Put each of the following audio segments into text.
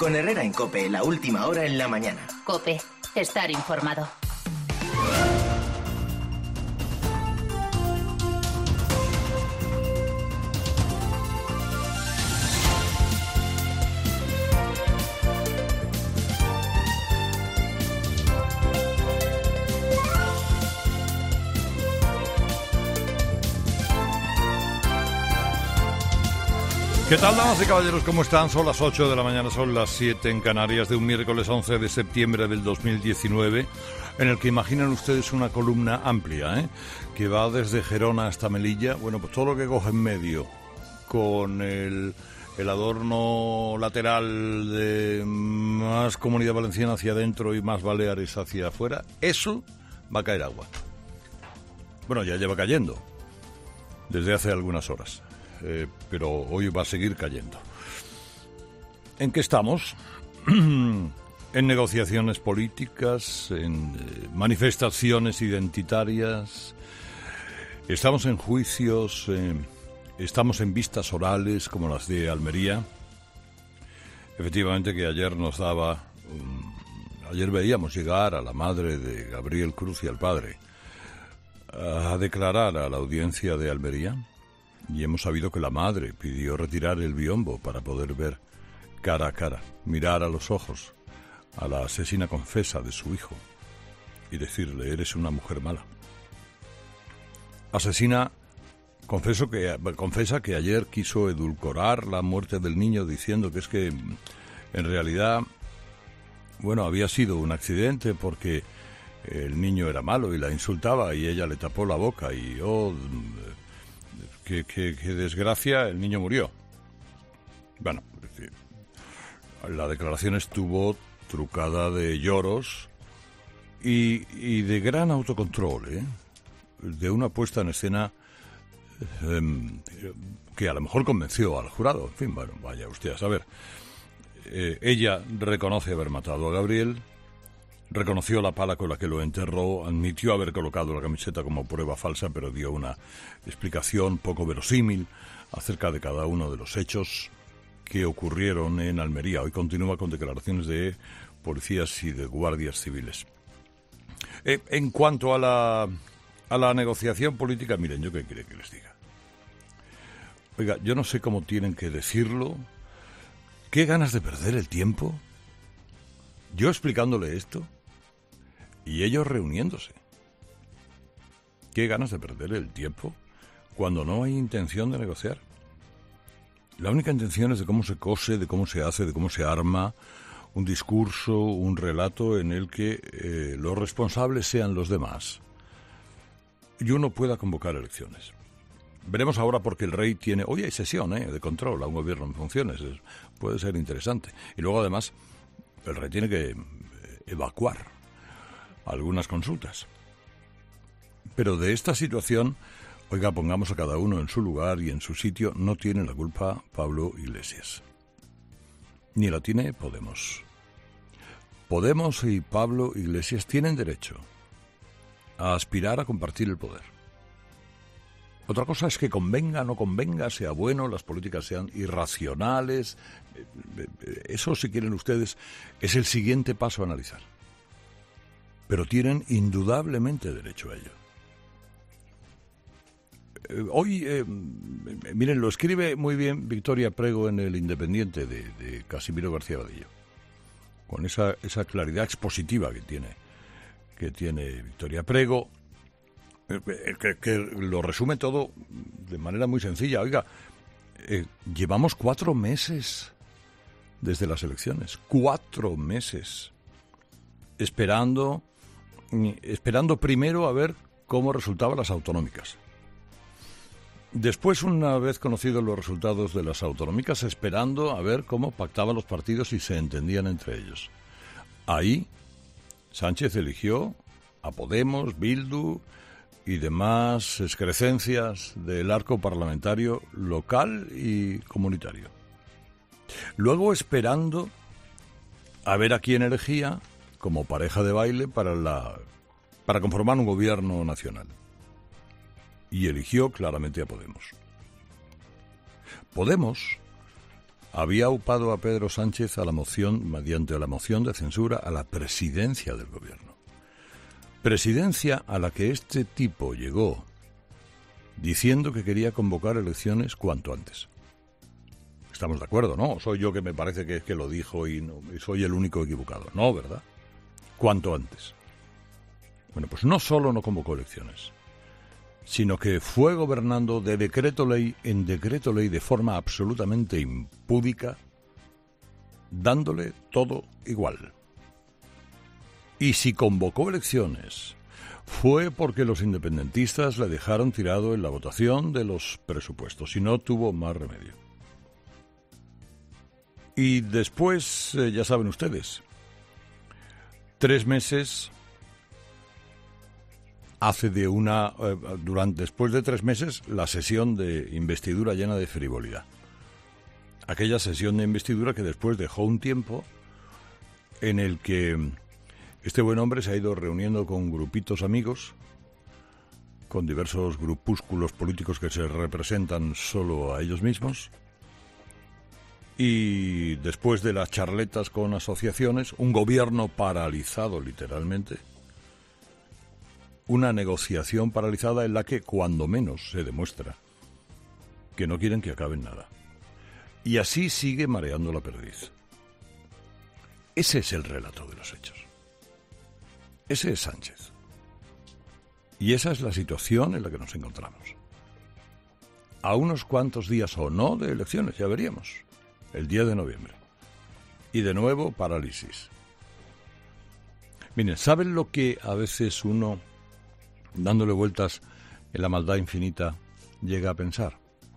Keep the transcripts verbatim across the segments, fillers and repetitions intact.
Con Herrera en COPE, la última hora en la mañana. COPE, estar informado. ¿Qué tal, damas y caballeros? ¿Cómo están? Son las ocho de la mañana, son las siete en Canarias, de un miércoles once de septiembre del dos mil diecinueve, en el que imaginan ustedes una columna amplia, ¿eh? que va desde Gerona hasta Melilla. Bueno, pues todo lo que coge en medio, con el, el adorno lateral de más Comunidad Valenciana hacia adentro y más Baleares hacia afuera, eso va a caer agua. Bueno, ya lleva cayendo desde hace algunas horas. Eh, pero hoy va a seguir cayendo. ¿En qué estamos? En negociaciones políticas, en eh, manifestaciones identitarias, estamos en juicios, eh, estamos en vistas orales como las de Almería. Efectivamente que ayer nos daba, um, ayer veíamos llegar a la madre de Gabriel Cruz y al padre a declarar a la audiencia de Almería. Y hemos sabido que la madre pidió retirar el biombo para poder ver cara a cara, mirar a los ojos a la asesina confesa de su hijo y decirle: eres una mujer mala. Asesina confeso que, confesa que ayer quiso edulcorar la muerte del niño diciendo que es que en realidad, bueno, había sido un accidente porque el niño era malo y la insultaba y ella le tapó la boca y oh... Que, que, que desgracia, el niño murió. Bueno, la declaración estuvo trucada de lloros y, y de gran autocontrol, ¿eh? De una puesta en escena eh, que a lo mejor convenció al jurado. En fin, bueno, vaya usted a saber. Eh, ella reconoce haber matado a Gabriel, reconoció la pala con la que lo enterró, admitió haber colocado la camiseta como prueba falsa, pero dio una explicación poco verosímil acerca de cada uno de los hechos que ocurrieron en Almería. Hoy continúa con declaraciones de policías y de guardias civiles. Eh, en cuanto a la, a la negociación política, miren, ¿yo qué quiere que les diga? Oiga, yo no sé cómo tienen que decirlo. ¿Qué ganas de perder el tiempo? Yo explicándole esto y ellos reuniéndose. ¿Qué ganas de perder el tiempo cuando no hay intención de negociar? La única intención es de cómo se cose, de cómo se hace, de cómo se arma un discurso, un relato en el que eh, los responsables sean los demás y uno pueda convocar elecciones. Veremos ahora porque el rey tiene... Hoy hay sesión ¿eh? de control a un gobierno en funciones. Es, puede ser interesante. Y luego además el rey tiene que evacuar algunas consultas. Pero de esta situación, oiga, pongamos a cada uno en su lugar y en su sitio. No tiene la culpa Pablo Iglesias. Ni la tiene Podemos. Podemos y Pablo Iglesias tienen derecho a aspirar a compartir el poder. Otra cosa es que convenga, no convenga, sea bueno, las políticas sean irracionales. Eso, si quieren ustedes, es el siguiente paso a analizar. Pero tienen indudablemente derecho a ello. Eh, hoy, eh, miren, lo escribe muy bien Victoria Prego en El Independiente de, de Casimiro García Vadillo, con esa, esa claridad expositiva que tiene, que tiene Victoria Prego, eh, que, que lo resume todo de manera muy sencilla. Oiga, eh, llevamos cuatro meses desde las elecciones, cuatro meses, esperando... esperando primero a ver cómo resultaban las autonómicas. Después, una vez conocidos los resultados de las autonómicas, esperando a ver cómo pactaban los partidos y se entendían entre ellos. Ahí, Sánchez eligió a Podemos, Bildu y demás excrescencias del arco parlamentario local y comunitario. Luego, esperando a ver a quién elegía como pareja de baile para la para conformar un gobierno nacional. Y eligió claramente a Podemos. Podemos había upado a Pedro Sánchez a la moción, mediante la moción de censura, a la presidencia del gobierno. Presidencia a la que este tipo llegó diciendo que quería convocar elecciones cuanto antes. Estamos de acuerdo, ¿no? Soy yo que me parece que, que lo dijo y, no, y soy el único equivocado. No, ¿verdad? Cuanto antes. Bueno, pues no solo no convocó elecciones, sino que fue gobernando de decreto ley en decreto ley de forma absolutamente impúdica, dándole todo igual. Y si convocó elecciones, fue porque los independentistas le dejaron tirado en la votación de los presupuestos y no tuvo más remedio. Y después, eh, ya saben ustedes, tres meses... Hace de una, eh, durante, después de tres meses, la sesión de investidura llena de frivolidad. Aquella sesión de investidura que después dejó un tiempo en el que este buen hombre se ha ido reuniendo con grupitos amigos, con diversos grupúsculos políticos que se representan solo a ellos mismos, y después de las charletas con asociaciones, un gobierno paralizado literalmente, una negociación paralizada en la que, cuando menos, se demuestra que no quieren que acabe nada. Y así sigue mareando la perdiz. Ese es el relato de los hechos. Ese es Sánchez. Y esa es la situación en la que nos encontramos. A unos cuantos días o no de elecciones, ya veríamos, el diez de noviembre. Y de nuevo, parálisis. Miren, ¿saben lo que a veces uno, dándole vueltas en la maldad infinita, llega a pensar?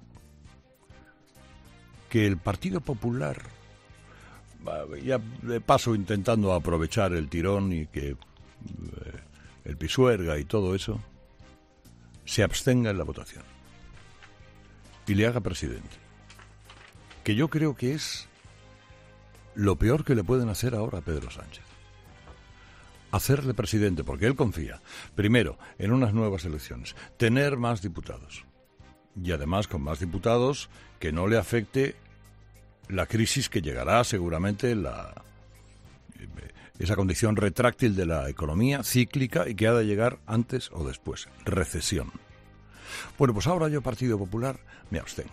Que el Partido Popular, ya de paso intentando aprovechar el tirón y que eh, el Pisuerga y todo eso, se abstenga en la votación y le haga presidente. Que yo creo que es lo peor que le pueden hacer ahora a Pedro Sánchez. Hacerle presidente, porque él confía, primero, en unas nuevas elecciones, tener más diputados, y además con más diputados que no le afecte la crisis que llegará seguramente, la, esa condición retráctil de la economía cíclica y que ha de llegar antes o después, recesión. Bueno, pues ahora yo, Partido Popular, me abstengo.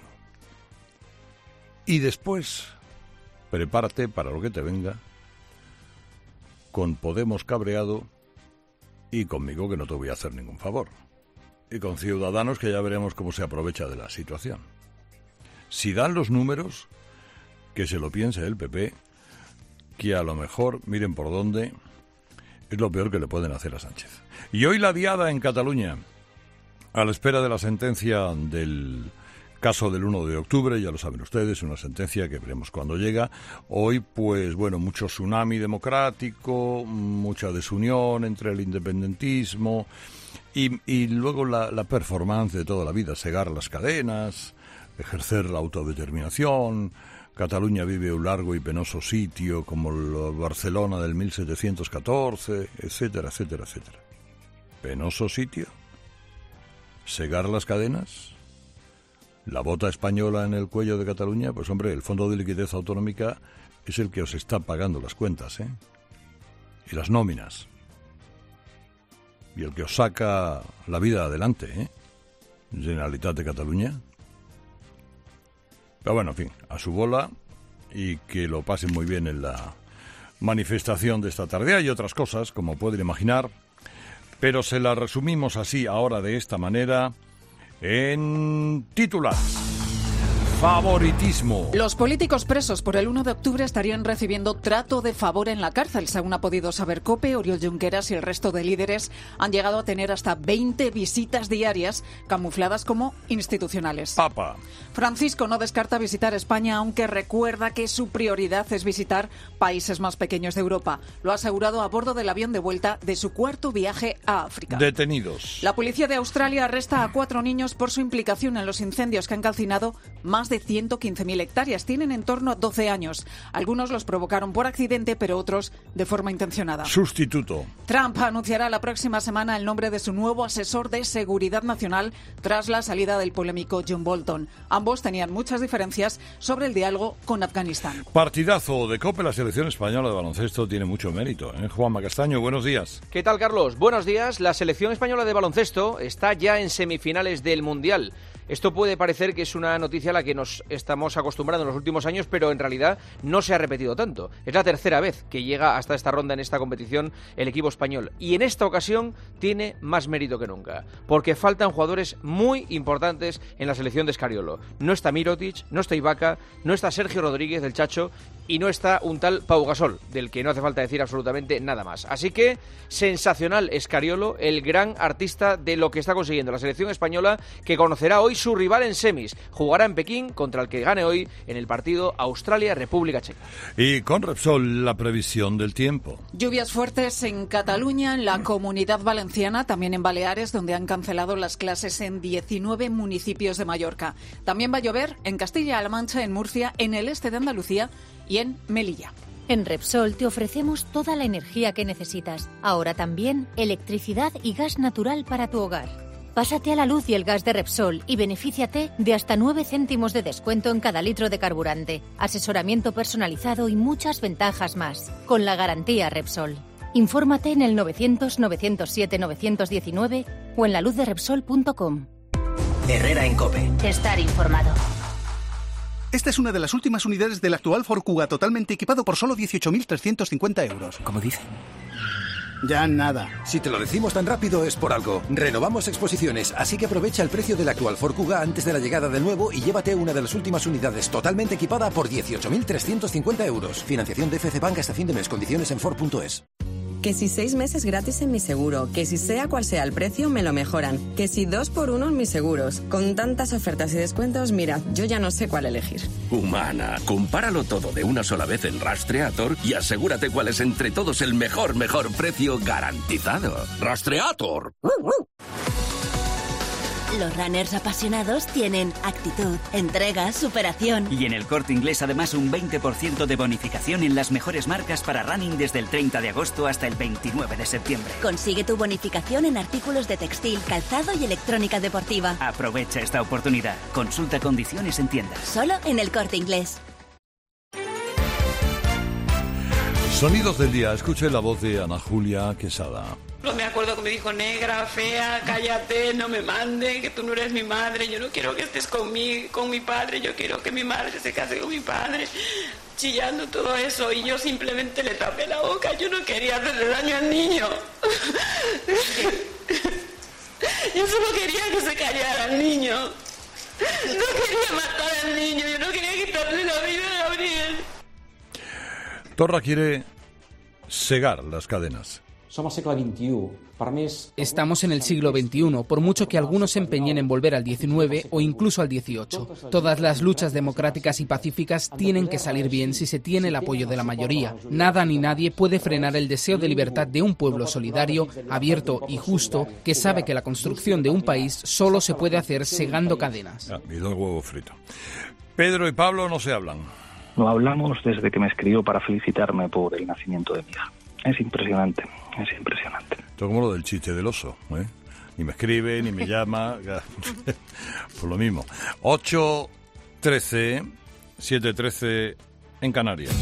Y después, prepárate para lo que te venga, con Podemos cabreado y conmigo, que no te voy a hacer ningún favor. Y con Ciudadanos, que ya veremos cómo se aprovecha de la situación. Si dan los números, que se lo piense el P P, que a lo mejor, miren por dónde, es lo peor que le pueden hacer a Sánchez. Y hoy la diada en Cataluña, a la espera de la sentencia del caso del uno de octubre, ya lo saben ustedes, una sentencia que veremos cuando llega. Hoy, pues, bueno, mucho tsunami democrático, mucha desunión entre el independentismo y, y luego la, la performance de toda la vida, segar las cadenas, ejercer la autodeterminación. Cataluña vive un largo y penoso sitio como la Barcelona del mil setecientos catorce, etcétera, etcétera, etcétera. ¿Penoso sitio? ¿Segar las cadenas? ¿La bota española en el cuello de Cataluña? Pues hombre, el Fondo de Liquidez Autonómica es el que os está pagando las cuentas, ¿eh? Y las nóminas. Y el que os saca la vida adelante, ¿eh? Generalitat de Cataluña. Pero bueno, en fin, a su bola y que lo pasen muy bien en la manifestación de esta tarde. Hay otras cosas, como pueden imaginar, pero se las resumimos así ahora de esta manera en titulares. Favoritismo. Los políticos presos por el uno de octubre estarían recibiendo trato de favor en la cárcel. Según ha podido saber COPE, Oriol Junqueras y el resto de líderes han llegado a tener hasta veinte visitas diarias, camufladas como institucionales. Papa. Francisco no descarta visitar España, aunque recuerda que su prioridad es visitar países más pequeños de Europa. Lo ha asegurado a bordo del avión de vuelta de su cuarto viaje a África. Detenidos. La policía de Australia arresta a cuatro niños por su implicación en los incendios que han calcinado más de de ciento quince mil hectáreas. Tienen en torno a doce años. Algunos los provocaron por accidente, pero otros de forma intencionada. Sustituto. Trump anunciará la próxima semana el nombre de su nuevo asesor de seguridad nacional tras la salida del polémico John Bolton. Ambos tenían muchas diferencias sobre el diálogo con Afganistán. Partidazo de COPE. La selección española de baloncesto tiene mucho mérito, ¿eh? Juanma Castaño, buenos días. ¿Qué tal, Carlos? Buenos días. La selección española de baloncesto está ya en semifinales del Mundial. Esto puede parecer que es una noticia a la que nos estamos acostumbrando en los últimos años, pero en realidad no se ha repetido tanto. Es la tercera vez que llega hasta esta ronda en esta competición el equipo español. Y en esta ocasión tiene más mérito que nunca, porque faltan jugadores muy importantes en la selección de Scariolo. No está Mirotic, no está Ibaka, no está Sergio Rodríguez, del Chacho, y no está un tal Pau Gasol, del que no hace falta decir absolutamente nada más. Así que, sensacional Scariolo, el gran artista de lo que está consiguiendo la selección española, que conocerá hoy su rival en semis. Jugará en Pekín contra el que gane hoy en el partido Australia-República Checa. Y con Repsol, la previsión del tiempo. Lluvias fuertes en Cataluña, en la Comunidad Valenciana, también en Baleares, donde han cancelado las clases en diecinueve municipios de Mallorca. También va a llover en Castilla-La Mancha, en Murcia, en el este de Andalucía y en Melilla. En Repsol te ofrecemos toda la energía que necesitas. Ahora también electricidad y gas natural para tu hogar. Pásate a la luz y el gas de Repsol y benefíciate de hasta nueve céntimos de descuento en cada litro de carburante, asesoramiento personalizado y muchas ventajas más, con la garantía Repsol. Infórmate en el novecientos, novecientos siete, novecientos diecinueve o en la luz de repsol punto com. Herrera en COPE. Estar informado. Esta es una de las últimas unidades del actual Ford Kuga totalmente equipado por solo dieciocho mil trescientos cincuenta euros. ¿Cómo dice? Ya nada. Si te lo decimos tan rápido es por algo. Renovamos exposiciones, así que aprovecha el precio del actual Ford Kuga antes de la llegada del nuevo y llévate una de las últimas unidades totalmente equipada por dieciocho mil trescientos cincuenta euros. Financiación de F C Bank hasta fin de mes. Condiciones en Ford punto es. Que si seis meses gratis en mi seguro, que si sea cual sea el precio me lo mejoran, que si dos por uno en mis seguros. Con tantas ofertas y descuentos, mira, yo ya no sé cuál elegir. Humana, compáralo todo de una sola vez en Rastreator y asegúrate cuál es entre todos el mejor, mejor precio garantizado. Rastreator. Los runners apasionados tienen actitud, entrega, superación. Y en el Corte Inglés además un veinte por ciento de bonificación en las mejores marcas para running desde el treinta de agosto hasta el veintinueve de septiembre. Consigue tu bonificación en artículos de textil, calzado y electrónica deportiva. Aprovecha esta oportunidad. Consulta condiciones en tiendas. Solo en el Corte Inglés. Sonidos del día. Escuche la voz de Ana Julia Quesada. No me acuerdo que me dijo negra, fea, cállate, no me mande, que tú no eres mi madre, yo no quiero que estés con mi, con mi padre, yo quiero que mi madre se case con mi padre, chillando todo eso, y yo simplemente le tapé la boca, yo no quería hacerle daño al niño. Yo solo quería que se callara al niño. No quería matar al niño, yo no quería quitarle la vida a Gabriel. Torra quiere segar las cadenas. Somos siglo veintiuno. Para mí es... Estamos en el siglo veintiuno, por mucho que algunos se empeñen en volver al diecinueve o incluso al dieciocho. Todas las luchas democráticas y pacíficas tienen que salir bien si se tiene el apoyo de la mayoría. Nada ni nadie puede frenar el deseo de libertad de un pueblo solidario, abierto y justo, que sabe que la construcción de un país solo se puede hacer segando cadenas. Ah, y dos huevos fritos. Pedro y Pablo no se hablan. No hablamos desde que me escribió para felicitarme por el nacimiento de mi hija. Es impresionante, es impresionante. Esto es como lo del chiste del oso, ¿eh? Ni me escribe, ni me llama. Por lo mismo. ocho trece, siete trece en Canarias.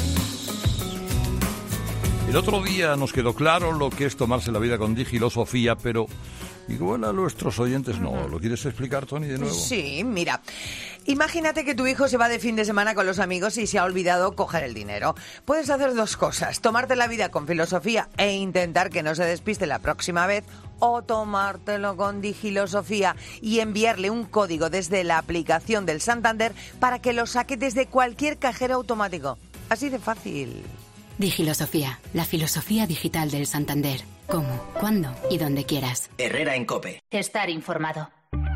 El otro día nos quedó claro lo que es tomarse la vida con digilosofía, pero igual a nuestros oyentes no. ¿Lo quieres explicar, Tony, de nuevo? Sí, mira. Imagínate que tu hijo se va de fin de semana con los amigos y se ha olvidado coger el dinero. Puedes hacer dos cosas: tomarte la vida con filosofía e intentar que no se despiste la próxima vez, o tomártelo con digilosofía y enviarle un código desde la aplicación del Santander para que lo saque desde cualquier cajero automático. Así de fácil. Digilosofía, la filosofía digital del Santander. ¿Cómo? ¿Cuándo? Y donde quieras. Herrera en COPE. Estar informado.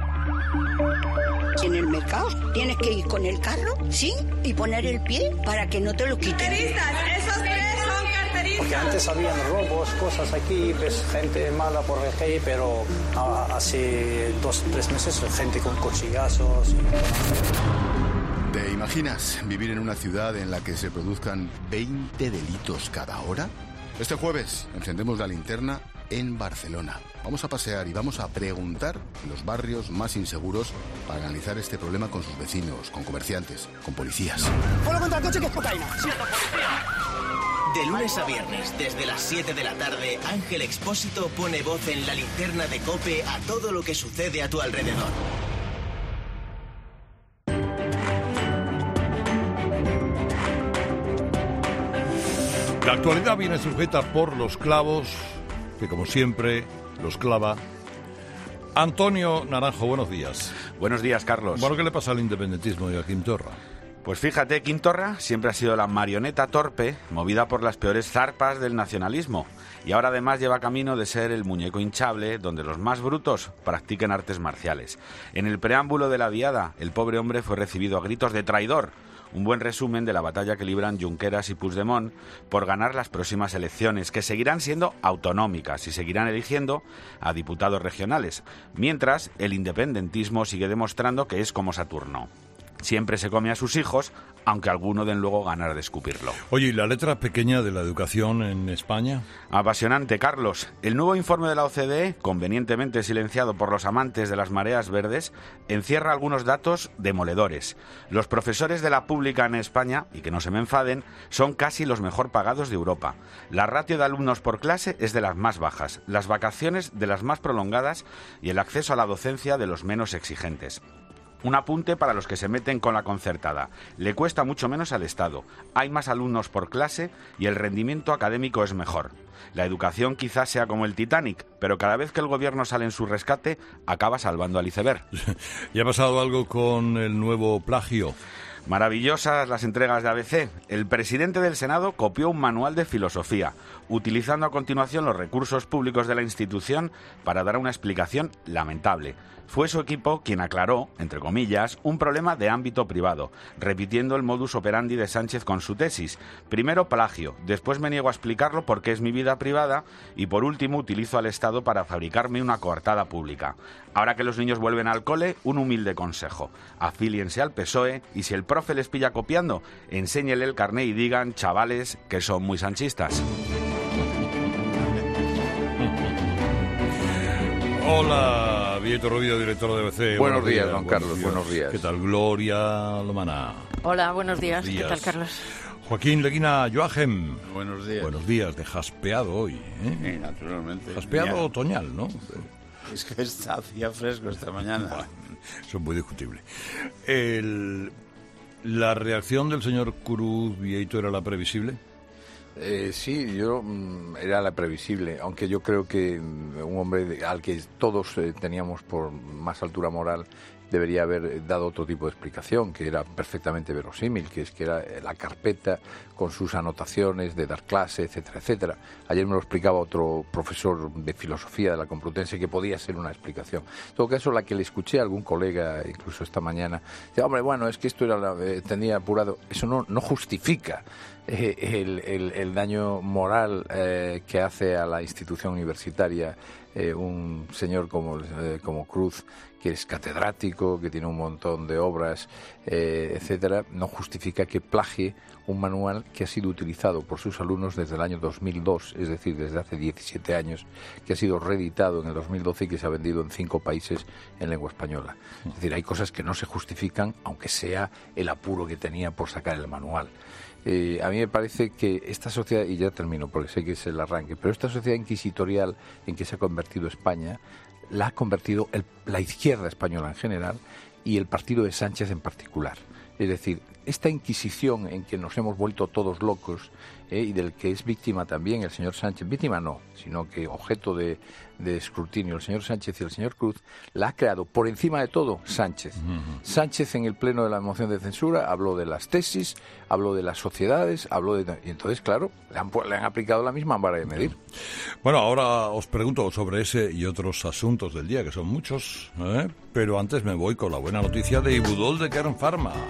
En el mercado tienes que ir con el carro, sí, y poner el pie para que no te lo quiten. Carteristas, esos tres son carteristas. Porque antes habían robos, cosas aquí, ves gente mala por la calle, pero ah, hace dos, tres meses gente con cuchillazos. Y... ¿Te imaginas vivir en una ciudad en la que se produzcan veinte delitos cada hora? Este jueves encendemos la linterna en Barcelona. Vamos a pasear y vamos a preguntar en los barrios más inseguros para analizar este problema con sus vecinos, con comerciantes, con policías. Fuego contra el coche que es cocaína. De lunes a viernes, desde las siete de la tarde, Ángel Expósito pone voz en la linterna de COPE a todo lo que sucede a tu alrededor. La actualidad viene sujeta por los clavos, que como siempre los clava Antonio Naranjo. Buenos días. Buenos días, Carlos. Bueno, ¿qué le pasa al independentismo y a Quim Torra? Pues fíjate, Quim Torra siempre ha sido la marioneta torpe, movida por las peores zarpas del nacionalismo, y ahora además lleva camino de ser el muñeco hinchable donde los más brutos practiquen artes marciales. En el preámbulo de la diada, el pobre hombre fue recibido a gritos de traidor. Un buen resumen de la batalla que libran Junqueras y Puigdemont por ganar las próximas elecciones, que seguirán siendo autonómicas y seguirán eligiendo a diputados regionales, mientras el independentismo sigue demostrando que es como Saturno. Siempre se come a sus hijos, aunque alguno den luego ganas de escupirlo. Oye, ¿y la letra pequeña de la educación en España? Apasionante, Carlos. El nuevo informe de la O C D E, convenientemente silenciado por los amantes de las mareas verdes, encierra algunos datos demoledores. Los profesores de la pública en España, y que no se me enfaden, son casi los mejor pagados de Europa. La ratio de alumnos por clase es de las más bajas, las vacaciones de las más prolongadas y el acceso a la docencia de los menos exigentes. Un apunte para los que se meten con la concertada. Le cuesta mucho menos al Estado. Hay más alumnos por clase y el rendimiento académico es mejor. La educación quizás sea como el Titanic, pero cada vez que el gobierno sale en su rescate, acaba salvando al iceberg. ¿Y ha pasado algo con el nuevo plagio? Maravillosas las entregas de A B C. El presidente del Senado copió un manual de filosofía, utilizando a continuación los recursos públicos de la institución para dar una explicación lamentable. Fue su equipo quien aclaró, entre comillas, un problema de ámbito privado, repitiendo el modus operandi de Sánchez con su tesis. Primero plagio, después me niego a explicarlo porque es mi vida privada y por último utilizo al Estado para fabricarme una coartada pública. Ahora que los niños vuelven al cole, un humilde consejo. Afíliense al P S O E y si el profe les pilla copiando, enséñele el carné y digan, chavales, que son muy sanchistas. Hola, Vieto Rubio, director de A B C. Buenos, buenos días, días, don Carlos, buenos días. buenos días. ¿Qué tal, Gloria Lomana? Hola, buenos días. días. ¿Qué tal, Carlos? Joaquín Leguina Joachim. Buenos días. Buenos días, de jaspeado hoy, ¿eh? Sí, naturalmente. Jaspeado ya. Otoñal, ¿no? Es que está, hacía fresco esta mañana. Bueno, eso es muy discutible. El, ¿La reacción del señor Cruz Vieito era la previsible? Eh, sí, yo mm, era la previsible, aunque yo creo que un hombre al que todos eh, teníamos por más altura moral debería haber dado otro tipo de explicación, que era perfectamente verosímil, que es que era la carpeta con sus anotaciones de dar clase, etcétera, etcétera. Ayer me lo explicaba otro profesor de filosofía de la Complutense que podía ser una explicación. En todo caso, la que le escuché a algún colega, incluso esta mañana, decía, hombre, bueno, es que esto era la, eh, tenía apurado. Eso no, no justifica eh, el, el, el daño moral eh, que hace a la institución universitaria eh, un señor como, eh, como Cruz, que es catedrático, que tiene un montón de obras, eh, etcétera, no justifica que plagie un manual que ha sido utilizado por sus alumnos desde el año dos mil dos, es decir, desde hace diecisiete años, que ha sido reeditado en el dos mil doce y que se ha vendido en cinco países en lengua española. Es decir, hay cosas que no se justifican, aunque sea el apuro que tenía por sacar el manual. Eh, a mí me parece que esta sociedad, y ya termino porque sé que es el arranque, pero esta sociedad inquisitorial en que se ha convertido España, la ha convertido el, la izquierda española en general y el partido de Sánchez en particular. Es decir, esta inquisición en que nos hemos vuelto todos locos eh, y del que es víctima también el señor Sánchez, víctima no, sino que objeto de, de escrutinio el señor Sánchez y el señor Cruz, la ha creado por encima de todo Sánchez. Uh-huh. Sánchez en el pleno de la moción de censura habló de las tesis, habló de las sociedades, habló de... Y entonces, claro, le han, le han aplicado la misma vara de medir. Bueno, ahora os pregunto sobre ese y otros asuntos del día, que son muchos, ¿eh? Pero antes me voy con la buena noticia de Ibudol de Kern Pharma.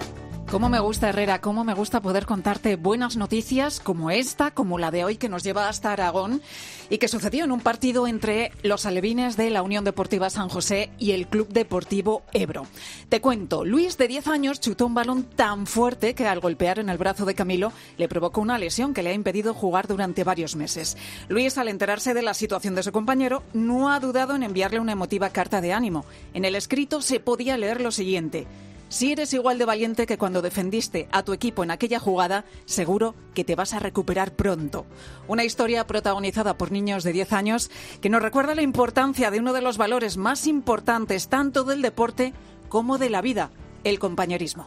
Cómo me gusta, Herrera, cómo me gusta poder contarte buenas noticias como esta, como la de hoy, que nos lleva hasta Aragón y que sucedió en un partido entre los alevines de la Unión Deportiva San José y el Club Deportivo Ebro. Te cuento, Luis, de diez años, chutó un balón tan fuerte que al golpear en el brazo de Camilo le provocó una lesión que le ha impedido jugar durante varios meses. Luis, al enterarse de la situación de su compañero, no ha dudado en enviarle una emotiva carta de ánimo. En el escrito se podía leer lo siguiente: si eres igual de valiente que cuando defendiste a tu equipo en aquella jugada, seguro que te vas a recuperar pronto. Una historia protagonizada por niños de diez años que nos recuerda la importancia de uno de los valores más importantes tanto del deporte como de la vida, el compañerismo.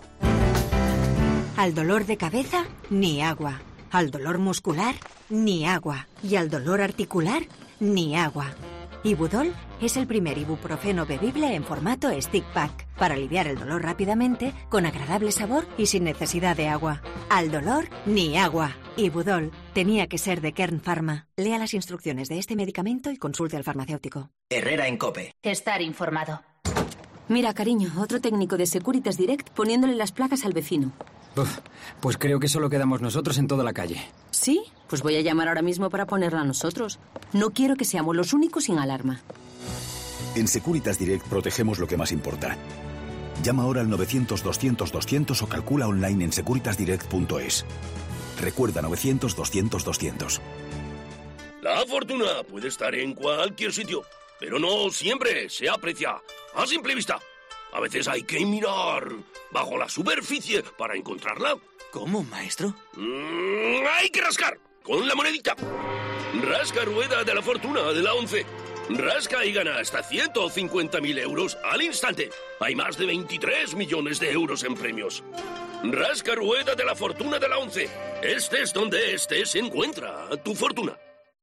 Al dolor de cabeza, ni agua. Al dolor muscular, ni agua. Y al dolor articular, ni agua. Ibudol es el primer ibuprofeno bebible en formato stick pack para aliviar el dolor rápidamente, con agradable sabor y sin necesidad de agua. Al dolor, ni agua. Ibudol tenía que ser de Kern Pharma. Lea las instrucciones de este medicamento y consulte al farmacéutico. Herrera en COPE. Estar informado. Mira, cariño, otro técnico de Securitas Direct poniéndole las placas al vecino. Uf, pues creo que solo quedamos nosotros en toda la calle. ¿Sí? Pues voy a llamar ahora mismo para ponerla a nosotros. No quiero que seamos los únicos sin alarma. En Securitas Direct protegemos lo que más importa. Llama ahora al novecientos, doscientos, doscientos o calcula online en securitas direct punto es. Recuerda novecientos, doscientos, doscientos. La fortuna puede estar en cualquier sitio, pero no siempre se aprecia a simple vista. A veces hay que mirar bajo la superficie para encontrarla. ¿Cómo, maestro? Mm, hay que rascar con la monedita. Rasca rueda de la fortuna de la once. Rasca y gana hasta ciento cincuenta mil euros al instante. Hay más de veintitrés millones de euros en premios. Rasca rueda de la fortuna de la once. Estés donde estés, se encuentra tu fortuna.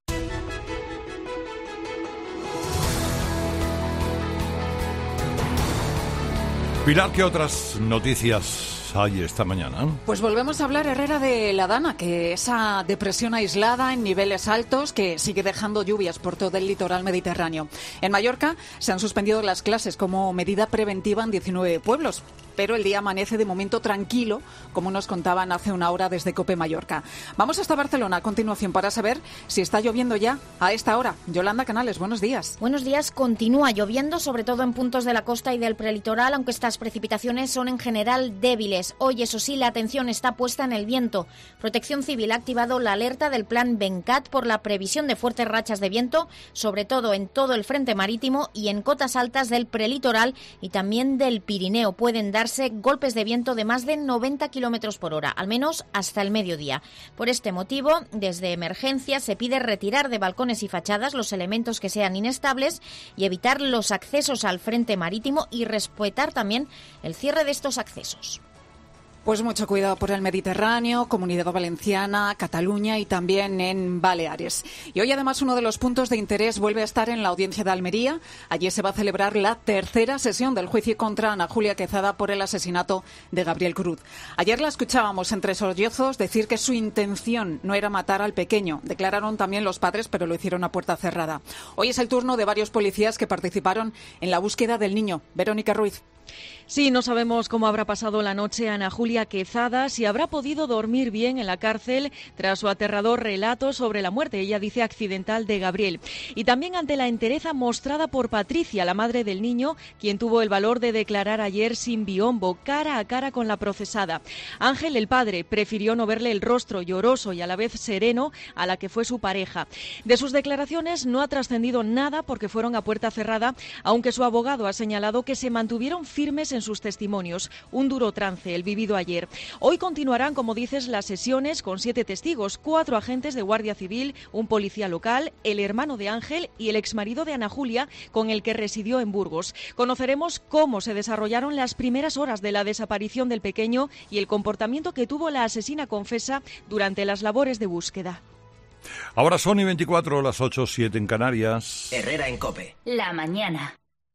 Pilar, ¿qué otras noticias hay esta mañana? Pues volvemos a hablar, Herrera, de la Dana, que esa depresión aislada en niveles altos que sigue dejando lluvias por todo el litoral mediterráneo. En Mallorca se han suspendido las clases como medida preventiva en diecinueve pueblos, pero el día amanece de momento tranquilo, como nos contaban hace una hora desde COPE Mallorca. Vamos hasta Barcelona a continuación para saber si está lloviendo ya a esta hora. Yolanda Canales, buenos días. Buenos días. Continúa lloviendo, sobre todo en puntos de la costa y del prelitoral, aunque estas precipitaciones son en general débiles. Hoy, eso sí, la atención está puesta en el viento. Protección Civil ha activado la alerta del plan Bencat por la previsión de fuertes rachas de viento, sobre todo en todo el frente marítimo y en cotas altas del prelitoral y también del Pirineo. Pueden darse golpes de viento de más de noventa kilómetros por hora, al menos hasta el mediodía. Por este motivo, desde emergencia se pide retirar de balcones y fachadas los elementos que sean inestables y evitar los accesos al frente marítimo y respetar también el cierre de estos accesos. Pues mucho cuidado por el Mediterráneo, Comunidad Valenciana, Cataluña y también en Baleares. Y hoy además uno de los puntos de interés vuelve a estar en la audiencia de Almería. Allí se va a celebrar la tercera sesión del juicio contra Ana Julia Quezada por el asesinato de Gabriel Cruz. Ayer la escuchábamos entre sollozos decir que su intención no era matar al pequeño. Declararon también los padres, pero lo hicieron a puerta cerrada. Hoy es el turno de varios policías que participaron en la búsqueda del niño. Verónica Ruiz. Sí, no sabemos cómo habrá pasado la noche Ana Julia Quezada, si habrá podido dormir bien en la cárcel tras su aterrador relato sobre la muerte, ella dice accidental, de Gabriel. Y también ante la entereza mostrada por Patricia, la madre del niño, quien tuvo el valor de declarar ayer sin biombo, cara a cara con la procesada. Ángel, el padre, prefirió no verle el rostro lloroso y a la vez sereno a la que fue su pareja. De sus declaraciones no ha trascendido nada porque fueron a puerta cerrada, aunque su abogado ha señalado que se mantuvieron firmes en sus testimonios. Un duro trance el vivido ayer. Hoy continuarán, como dices, las sesiones con siete testigos, cuatro agentes de Guardia Civil, un policía local, el hermano de Ángel y el exmarido de Ana Julia, con el que residió en Burgos. Conoceremos cómo se desarrollaron las primeras horas de la desaparición del pequeño y el comportamiento que tuvo la asesina confesa durante las labores de búsqueda. Ahora son y veinticuatro, las ocho, siete en Canarias. Herrera en COPE. La mañana.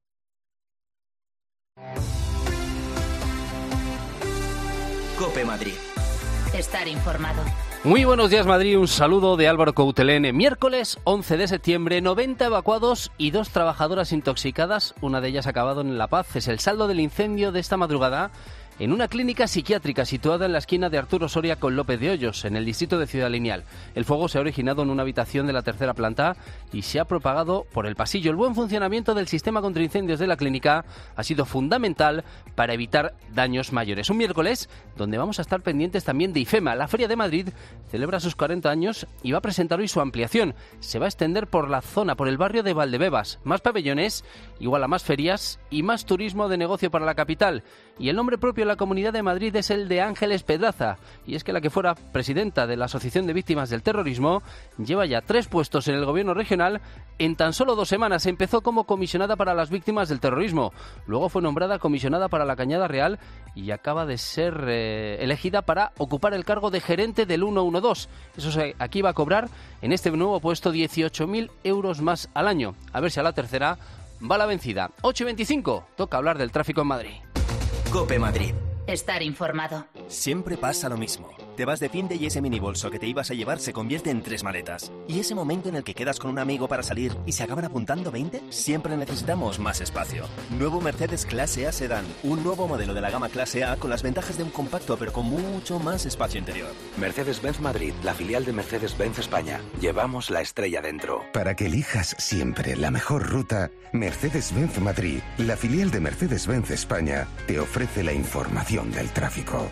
COPE Madrid. Estar informado. Muy buenos días, Madrid. Un saludo de Álvaro Coutelene. Miércoles once de septiembre, noventa evacuados y dos trabajadoras intoxicadas. Una de ellas ha acabado en La Paz. Es el saldo del incendio de esta madrugada en una clínica psiquiátrica situada en la esquina de Arturo Soria con López de Hoyos, en el distrito de Ciudad Lineal. El fuego se ha originado en una habitación de la tercera planta y se ha propagado por el pasillo. El buen funcionamiento del sistema contra incendios de la clínica ha sido fundamental para evitar daños mayores. Un miércoles donde vamos a estar pendientes también de IFEMA. La Feria de Madrid celebra sus cuarenta años y va a presentar hoy su ampliación. Se va a extender por la zona, por el barrio de Valdebebas. Más pabellones, igual a más ferias y más turismo de negocio para la capital. Y el nombre propio de la Comunidad de Madrid es el de Ángeles Pedraza. Y es que la que fuera presidenta de la Asociación de Víctimas del Terrorismo lleva ya tres puestos en el gobierno regional. En tan solo dos semanas empezó como comisionada para las víctimas del terrorismo. Luego fue nombrada comisionada para la Cañada Real y acaba de ser eh, elegida para ocupar el cargo de gerente del ciento doce. Eso se, aquí va a cobrar en este nuevo puesto dieciocho mil euros más al año. A ver si a la tercera va la vencida. ocho y veinticinco, toca hablar del tráfico en Madrid. COPE Madrid. Estar informado. Siempre pasa lo mismo. Te vas de finde y ese mini bolso que te ibas a llevar se convierte en tres maletas. Y ese momento en el que quedas con un amigo para salir y se acaban apuntando veinte, siempre necesitamos más espacio. Nuevo Mercedes Clase A Sedán. Un nuevo modelo de la gama Clase A con las ventajas de un compacto pero con mucho más espacio interior. Mercedes-Benz Madrid, la filial de Mercedes-Benz España. Llevamos la estrella dentro. Para que elijas siempre la mejor ruta, Mercedes-Benz Madrid, la filial de Mercedes-Benz España, te ofrece la información del tráfico.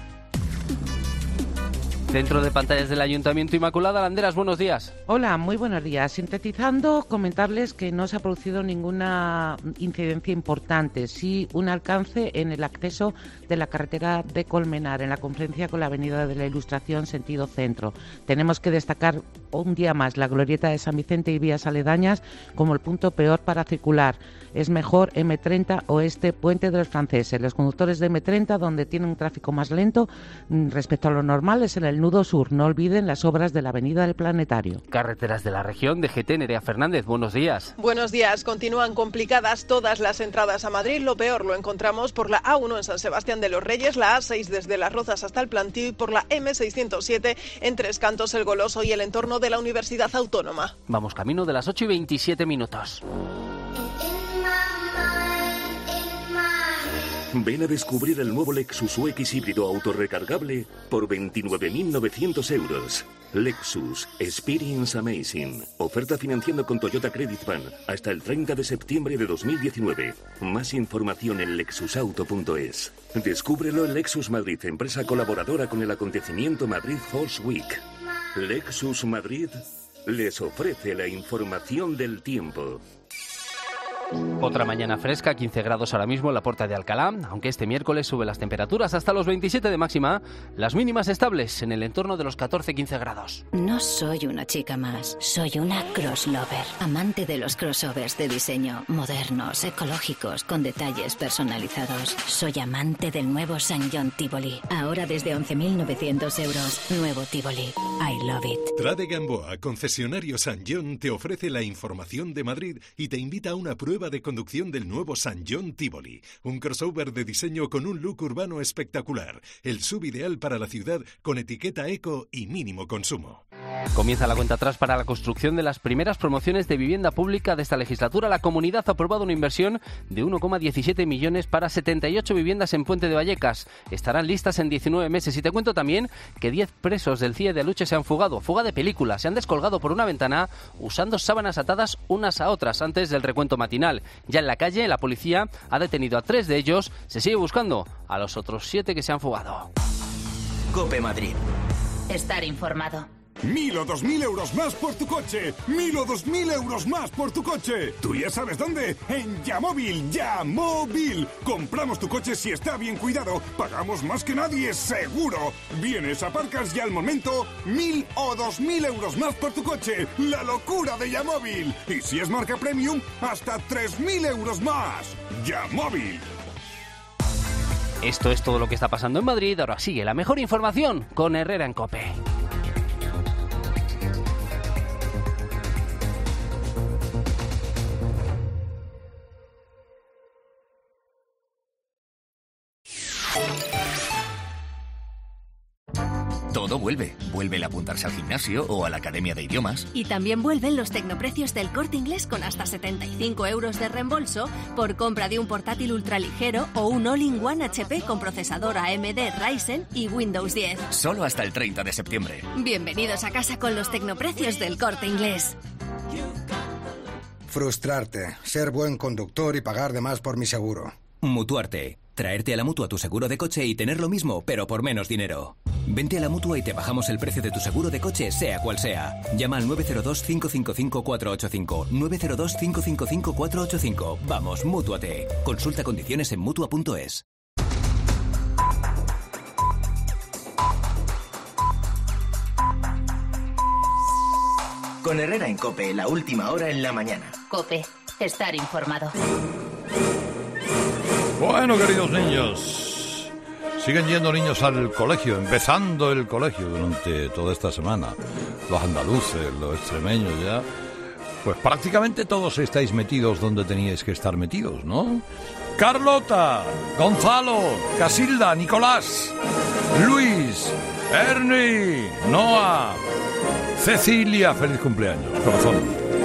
Centro de pantallas del Ayuntamiento, Inmaculada Landeras, buenos días. Hola, muy buenos días. Sintetizando, comentarles que no se ha producido ninguna incidencia importante, sí un alcance en el acceso de la carretera de Colmenar, en la confluencia con la Avenida de la Ilustración, sentido centro. Tenemos que destacar un día más la glorieta de San Vicente y vías aledañas como el punto peor para circular. Es mejor eme treinta Oeste, Puente de los Franceses. Los conductores de eme treinta, donde tienen un tráfico más lento respecto a lo normal, es en el nudo sur. No olviden las obras de la Avenida del Planetario. Carreteras de la región, de G T, Nerea Fernández, buenos días. Buenos días. Continúan complicadas todas las entradas a Madrid. Lo peor lo encontramos por la A uno en San Sebastián de los Reyes, la A seis desde Las Rozas hasta el Plantío y por la eme seiscientos siete en Tres Cantos, El Goloso y el entorno de la Universidad Autónoma. Vamos camino de las ocho y veintisiete minutos. Ven a descubrir el nuevo Lexus U X híbrido autorrecargable por veintinueve mil novecientos euros. Lexus Experience Amazing. Oferta financiando con Toyota Credit Van hasta el treinta de septiembre de dos mil diecinueve. Más información en lexusauto punto es. Descúbrelo en Lexus Madrid, empresa colaboradora con el acontecimiento Madrid Horse Week. Lexus Madrid les ofrece la información del tiempo. Otra mañana fresca, quince grados ahora mismo en la Puerta de Alcalá, aunque este miércoles sube las temperaturas hasta los veintisiete de máxima, las mínimas estables en el entorno de los catorce a quince grados. No soy una chica más, soy una crosslover, amante de los crossovers de diseño, modernos, ecológicos, con detalles personalizados. Soy amante del nuevo San John Tivoli, ahora desde once mil novecientos euros. Nuevo Tivoli, I love it. Trade Gamboa, concesionario San John, te ofrece la información de Madrid y te invita a una prueba de conducción del nuevo San John Tivoli, un crossover de diseño con un look urbano espectacular, el sub ideal para la ciudad con etiqueta eco y mínimo consumo. Comienza la cuenta atrás para la construcción de las primeras promociones de vivienda pública de esta legislatura. La comunidad ha aprobado una inversión de uno coma diecisiete millones para setenta y ocho viviendas en Puente de Vallecas. Estarán listas en diecinueve meses. Y te cuento también que diez presos del C I E de Aluche se han fugado. Fuga de película. Se han descolgado por una ventana usando sábanas atadas unas a otras antes del recuento matinal. Ya en la calle, la policía ha detenido a tres de ellos. Se sigue buscando a los otros siete que se han fugado. COPE Madrid. Estar informado. Mil o dos mil euros más por tu coche. Mil o dos mil euros más por tu coche. ¿Tú ya sabes dónde? En Yamóvil. Yamóvil. Compramos tu coche si está bien cuidado. Pagamos más que nadie, seguro. Vienes, aparcas y al momento, mil o dos mil euros más por tu coche. La locura de Yamóvil. Y si es marca premium, hasta tres mil euros más. Yamóvil. Esto es todo lo que está pasando en Madrid. Ahora sigue la mejor información con Herrera en COPE. Todo vuelve. Vuelve el apuntarse al gimnasio o a la academia de idiomas. Y también vuelven los tecnoprecios del Corte Inglés con hasta setenta y cinco euros de reembolso por compra de un portátil ultraligero o un all-in-one H P con procesador A M D Ryzen y Windows diez. Solo hasta el treinta de septiembre. Bienvenidos a casa con los tecnoprecios del Corte Inglés. Frustrarte, ser buen conductor y pagar de más por mi seguro. Mutuarte. Traerte a la Mutua tu seguro de coche y tener lo mismo, pero por menos dinero. Vente a la Mutua y te bajamos el precio de tu seguro de coche, sea cual sea. Llama al nueve cero dos, cinco cinco cinco, cuatro ocho cinco. nueve cero dos, cinco cinco cinco, cuatro ocho cinco. Vamos, Mútuate. Consulta condiciones en Mutua punto es. Con Herrera en COPE, la última hora en la mañana. COPE, estar informado. Bueno, queridos niños, siguen yendo niños al colegio, empezando el colegio durante toda esta semana. Los andaluces, los extremeños ya. Pues prácticamente todos estáis metidos donde teníais que estar metidos, ¿no? Carlota, Gonzalo, Casilda, Nicolás, Luis, Ernie, Noah, Cecilia, feliz cumpleaños, corazón.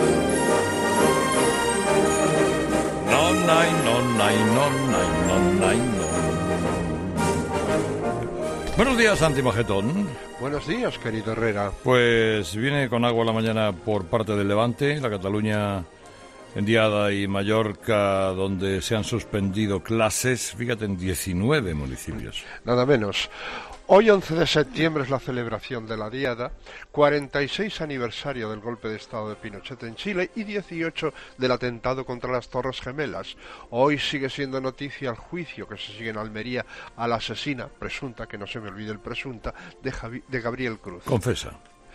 No, no, no, no, no, no, no. Buenos días, Santi Majetón. Buenos días, querido Herrera. Pues viene con agua la mañana por parte del Levante, la Cataluña Endiada y Mallorca, donde se han suspendido clases, fíjate, en diecinueve municipios. Nada menos. Hoy, once de septiembre, es la celebración de la Diada, cuarenta y seis aniversario del golpe de Estado de Pinochet en Chile y dieciocho del atentado contra las Torres Gemelas. Hoy sigue siendo noticia el juicio que se sigue en Almería a la asesina, presunta, que no se me olvide el presunta, de, Javi, de Gabriel Cruz. Confesa.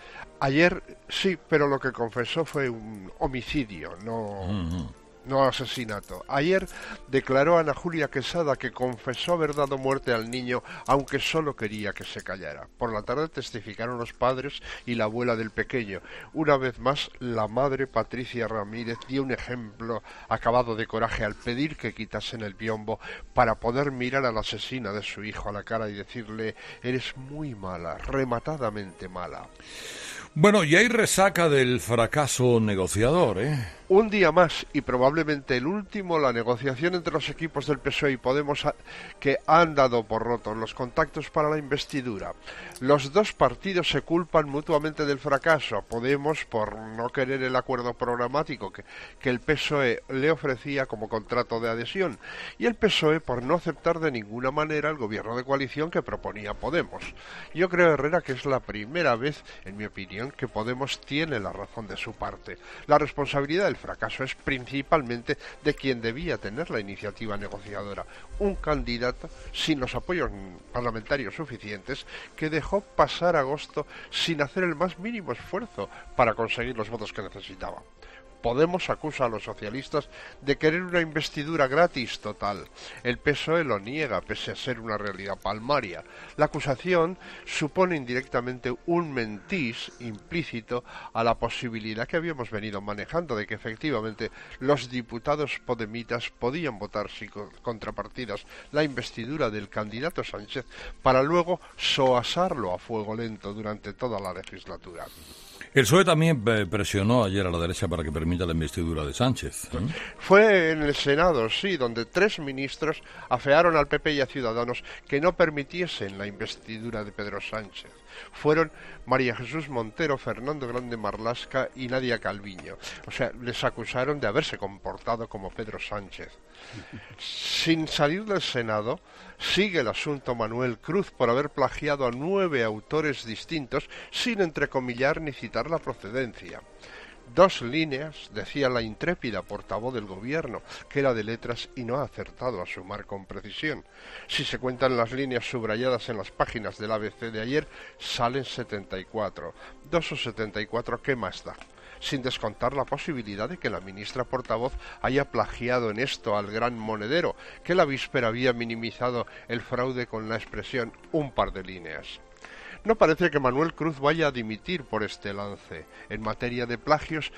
Ayer sí, pero lo que confesó fue un homicidio, no... Uh-huh. No asesinato. Ayer declaró Ana Julia Quesada que confesó haber dado muerte al niño, aunque solo quería que se callara. Por la tarde testificaron los padres y la abuela del pequeño. Una vez más, la madre Patricia Ramírez dio un ejemplo acabado de coraje al pedir que quitasen el biombo para poder mirar a la asesina de su hijo a la cara y decirle: eres muy mala, rematadamente mala. Bueno, y hay resaca del fracaso negociador, ¿eh? Un día más, y probablemente el último, la negociación entre los equipos del P S O E y Podemos ha, que han dado por rotos los contactos para la investidura. Los dos partidos se culpan mutuamente del fracaso. Podemos por no querer el acuerdo programático que, que el P S O E le ofrecía como contrato de adhesión, y el P S O E por no aceptar de ninguna manera el gobierno de coalición que proponía Podemos. Yo creo, Herrera, que es la primera vez, en mi opinión, que Podemos tiene la razón de su parte. La responsabilidad del fracaso es principalmente de quien debía tener la iniciativa negociadora, un candidato sin los apoyos parlamentarios suficientes que dejó pasar agosto sin hacer el más mínimo esfuerzo para conseguir los votos que necesitaba. Podemos acusa a los socialistas de querer una investidura gratis total. El P S O E lo niega, pese a ser una realidad palmaria. La acusación supone indirectamente un mentís implícito a la posibilidad que habíamos venido manejando de que efectivamente los diputados podemitas podían votar sin contrapartidas la investidura del candidato Sánchez para luego soasarlo a fuego lento durante toda la legislatura. El P S O E también presionó ayer a la derecha para que permita la investidura de Sánchez, ¿eh? Fue en el Senado, sí, donde tres ministros afearon al P P y a Ciudadanos que no permitiesen la investidura de Pedro Sánchez. Fueron María Jesús Montero, Fernando Grande Marlasca y Nadia Calviño. O sea, les acusaron de haberse comportado como Pedro Sánchez. Sin salir del Senado, sigue el asunto Manuel Cruz por haber plagiado a nueve autores distintos sin entrecomillar ni citar la procedencia. Dos líneas, decía la intrépida portavoz del gobierno, que era de letras y no ha acertado a sumar con precisión. Si se cuentan las líneas subrayadas en las páginas del A B C de ayer, salen setenta y cuatro. Dos o setenta y cuatro, ¿qué más da? Sin descontar la posibilidad de que la ministra portavoz haya plagiado en esto al gran monedero, que la víspera había minimizado el fraude con la expresión un par de líneas. No parece que Manuel Cruz vaya a dimitir por este lance. En materia de plagios,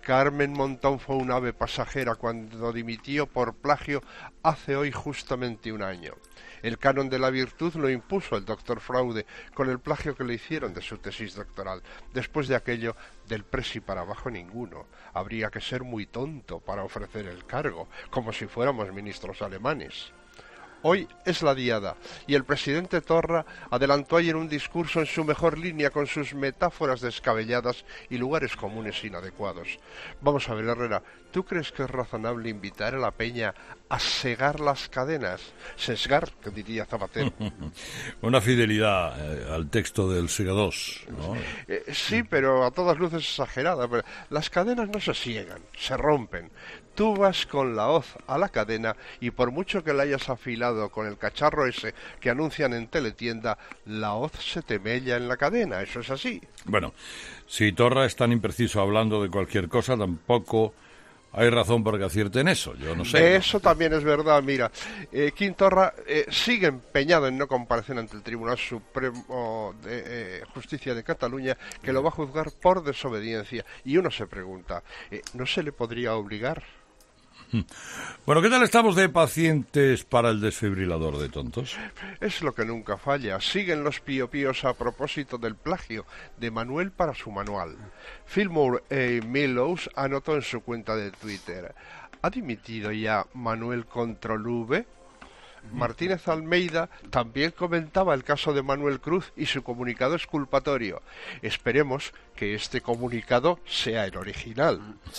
Carmen Montón fue un ave pasajera cuando dimitió por plagio hace hoy justamente un año. El canon de la virtud lo impuso el doctor Fraude con el plagio que le hicieron de su tesis doctoral. Después de aquello, del presi para abajo ninguno. Habría que ser muy tonto para ofrecer el cargo, como si fuéramos ministros alemanes. Hoy es la diada, y el presidente Torra adelantó ayer un discurso en su mejor línea con sus metáforas descabelladas y lugares comunes inadecuados. Vamos a ver, Herrera, ¿tú crees que es razonable invitar a la peña a segar las cadenas? Sesgar, que diría Zapatero. Una fidelidad eh, al texto del Segadós, ¿no? Eh, sí, pero a todas luces exagerada. Pero las cadenas no se siegan, se rompen. Tú vas con la hoz a la cadena y por mucho que la hayas afilado con el cacharro ese que anuncian en Teletienda, la hoz se te mella en la cadena, eso es así. Bueno, si Torra es tan impreciso hablando de cualquier cosa, tampoco hay razón para que acierte en eso, yo no sé. Eso también es verdad, mira, eh, Quim Torra eh, sigue empeñado en no comparecer ante el Tribunal Supremo de eh, Justicia de Cataluña, que lo va a juzgar por desobediencia, y uno se pregunta, eh, ¿no se le podría obligar? Bueno, ¿qué tal estamos de pacientes para el desfibrilador de tontos? Es lo que nunca falla. Siguen los piopíos a propósito del plagio de Manuel para su manual. Fillmore eh, Millows anotó en su cuenta de Twitter: ¿ha dimitido ya Manuel Control V? Martínez Almeida también comentaba el caso de Manuel Cruz y su comunicado exculpatorio. Esperemos que este comunicado sea el original.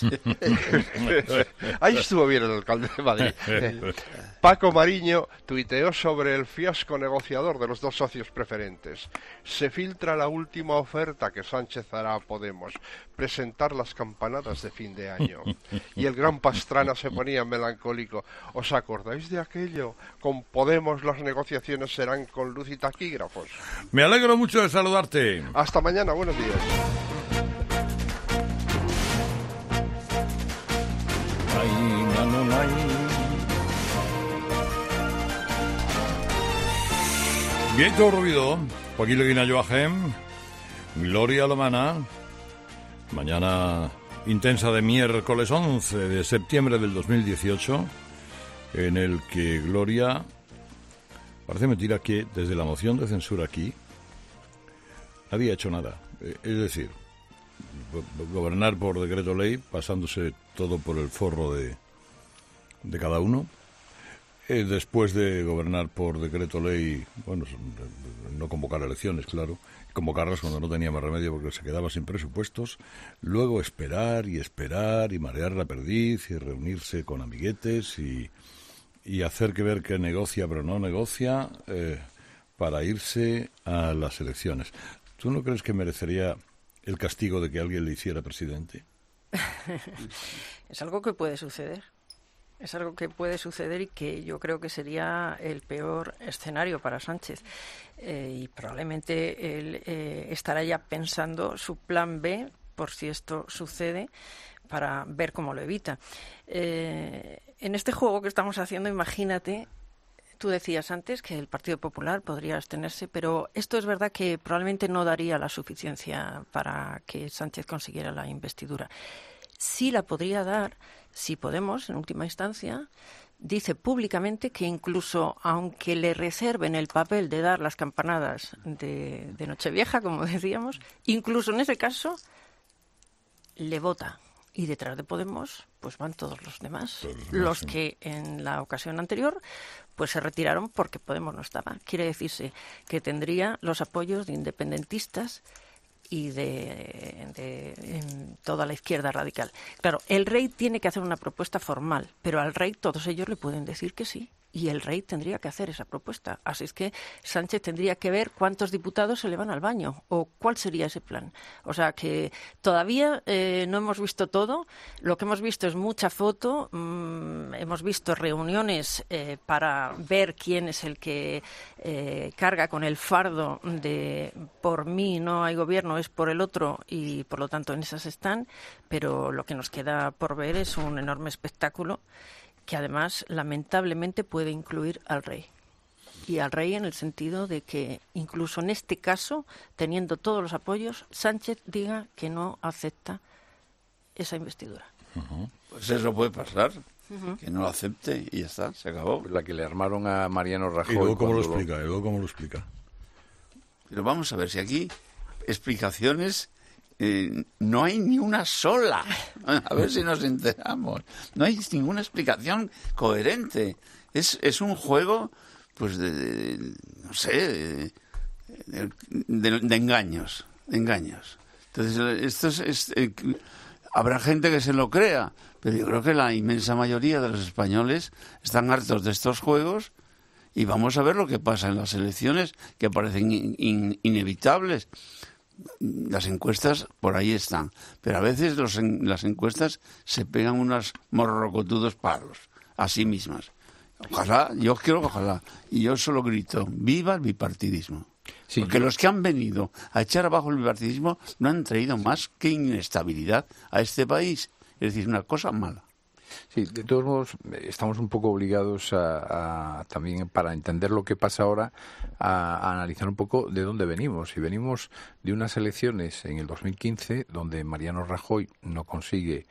Ahí estuvo bien el alcalde de Madrid. Paco Mariño tuiteó sobre el fiasco negociador de los dos socios preferentes. Se filtra la última oferta que Sánchez hará a Podemos: presentar las campanadas de fin de año. Y el gran Pastrana se ponía melancólico. ¿Os acordáis de aquello? Con Podemos las negociaciones serán con luz y taquígrafos. Me alegro mucho de saludarte. Hasta mañana, buenos días. Ay, no, no, no, ay. Viento Rubido, Joaquín Leguina Joachim, Gloria Lomana. Mañana intensa de miércoles once de septiembre del dos mil dieciocho, en el que Gloria, parece mentira que desde la moción de censura aquí nadie ha hecho nada. Es decir, gobernar por decreto ley, pasándose todo por el forro de, de cada uno. Eh, después de gobernar por decreto ley, bueno, no convocar elecciones, claro, convocarlas cuando no tenía más remedio porque se quedaba sin presupuestos, luego esperar y esperar y marear la perdiz y reunirse con amiguetes y, y hacer que ver que negocia pero no negocia eh, para irse a las elecciones. ¿Tú no crees que merecería el castigo de que alguien le hiciera presidente? Es algo que puede suceder. Es algo que puede suceder y que yo creo que sería el peor escenario para Sánchez. Eh, y probablemente él eh, estará ya pensando su plan B por si esto sucede, para ver cómo lo evita. Eh, en este juego que estamos haciendo, imagínate, tú decías antes que el Partido Popular podría abstenerse, pero esto es verdad que probablemente no daría la suficiencia para que Sánchez consiguiera la investidura. Sí la podría dar si Podemos, en última instancia, dice públicamente que incluso aunque le reserven el papel de dar las campanadas de, de Nochevieja, como decíamos, incluso en ese caso le vota. Y detrás de Podemos pues van todos los demás, todos los, los sí. que en la ocasión anterior pues se retiraron porque Podemos no estaba. Quiere decirse que tendría los apoyos de independentistas y de, de en toda la izquierda radical. Claro, el rey tiene que hacer una propuesta formal, pero al rey todos ellos le pueden decir que sí, y el rey tendría que hacer esa propuesta. Así es que Sánchez tendría que ver cuántos diputados se le van al baño, o cuál sería ese plan. O sea que todavía eh, no hemos visto todo. Lo que hemos visto es mucha foto, mmm, hemos visto reuniones eh, para ver quién es el que eh, carga con el fardo de por mí no hay gobierno, es por el otro, y por lo tanto en esas están, pero lo que nos queda por ver es un enorme espectáculo que además lamentablemente puede incluir al rey. Y al rey en el sentido de que incluso en este caso, teniendo todos los apoyos, Sánchez diga que no acepta esa investidura. Uh-huh. Pues eso puede pasar. Uh-huh. Que no lo acepte y ya está, se acabó. La que le armaron a Mariano Rajoy. ¿Y luego cómo lo explica? Lo... ¿Y luego cómo lo explica? Pero vamos a ver, si aquí explicaciones eh, no hay ni una sola. A ver si nos enteramos. No hay ninguna explicación coherente. Es, es un juego, pues, de, de no sé, de, de, de, de engaños, de engaños. Entonces, esto es... es eh, habrá gente que se lo crea, pero yo creo que la inmensa mayoría de los españoles están hartos de estos juegos y vamos a ver lo que pasa en las elecciones, que parecen in, in, inevitables. Las encuestas por ahí están, pero a veces los en, las encuestas se pegan unos morrocotudos palos a sí mismas. Ojalá, yo quiero ojalá, y yo solo grito, ¡viva el bipartidismo! Sí, porque yo... los que han venido a echar abajo el bipartidismo no han traído más que inestabilidad a este país. Es decir, una cosa mala. Sí, de todos modos, estamos un poco obligados a, a también, para entender lo que pasa ahora, a, a analizar un poco de dónde venimos. Y venimos de unas elecciones en el dos mil quince donde Mariano Rajoy no consigue...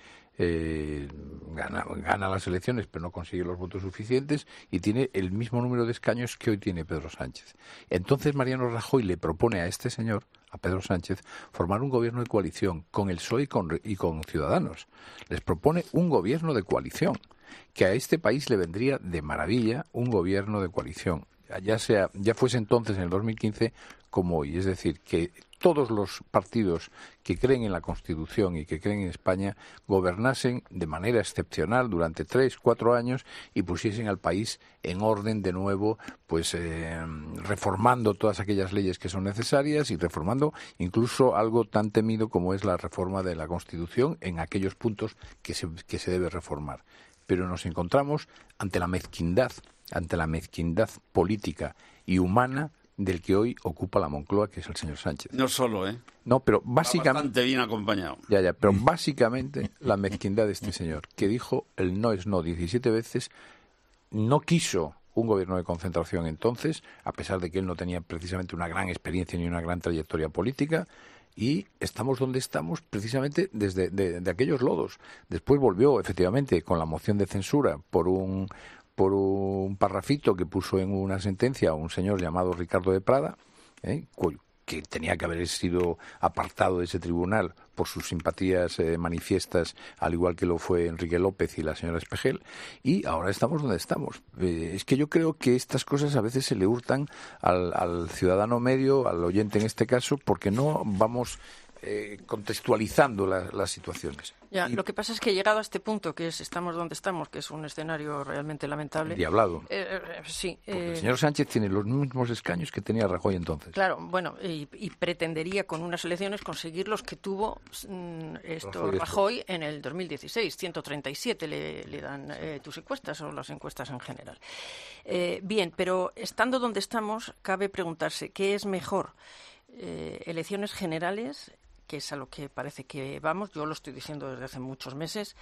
Eh, gana, gana las elecciones pero no consigue los votos suficientes y tiene el mismo número de escaños que hoy tiene Pedro Sánchez. Entonces Mariano Rajoy le propone a este señor, a Pedro Sánchez, formar un gobierno de coalición con el P S O E y con, y con Ciudadanos. Les propone un gobierno de coalición, que a este país le vendría de maravilla un gobierno de coalición, ya sea, ya fuese entonces en el dos mil quince como hoy. Es decir, que todos los partidos que creen en la Constitución y que creen en España gobernasen de manera excepcional durante tres, cuatro años y pusiesen al país en orden de nuevo, pues eh, reformando todas aquellas leyes que son necesarias y reformando incluso algo tan temido como es la reforma de la Constitución en aquellos puntos que se, que se debe reformar. Pero nos encontramos ante la mezquindad, ante la mezquindad política y humana del que hoy ocupa la Moncloa, que es el señor Sánchez. No solo, ¿eh? No, pero básicamente... Está bastante bien acompañado. Ya, ya, pero básicamente la mezquindad de este señor, que dijo el no es no diecisiete veces, no quiso un gobierno de concentración entonces, a pesar de que él no tenía precisamente una gran experiencia ni una gran trayectoria política, y estamos donde estamos precisamente desde de, de aquellos lodos. Después volvió, efectivamente, con la moción de censura por un... por un parrafito que puso en una sentencia un señor llamado Ricardo de Prada, ¿eh? que tenía que haber sido apartado de ese tribunal por sus simpatías eh, manifiestas, al igual que lo fue Enrique López y la señora Espejel, y ahora estamos donde estamos. Eh, es que yo creo que estas cosas a veces se le hurtan al, al ciudadano medio, al oyente en este caso, porque no vamos... Eh, contextualizando la, las situaciones. Ya, y, lo que pasa es que llegado a este punto, que es estamos donde estamos, que es un escenario realmente lamentable. Diablado. Eh, eh, sí. Eh, el señor Sánchez tiene los mismos escaños que tenía Rajoy entonces. Claro, bueno, y, y pretendería con unas elecciones conseguir los que tuvo mm, esto Rajoy, Rajoy en el dos mil dieciséis. ciento treinta y siete le, le dan eh, tus encuestas o las encuestas en general. Eh, bien, pero estando donde estamos, cabe preguntarse ¿qué es mejor? Eh, elecciones generales, que es a lo que parece que vamos, yo lo estoy diciendo desde hace muchos meses,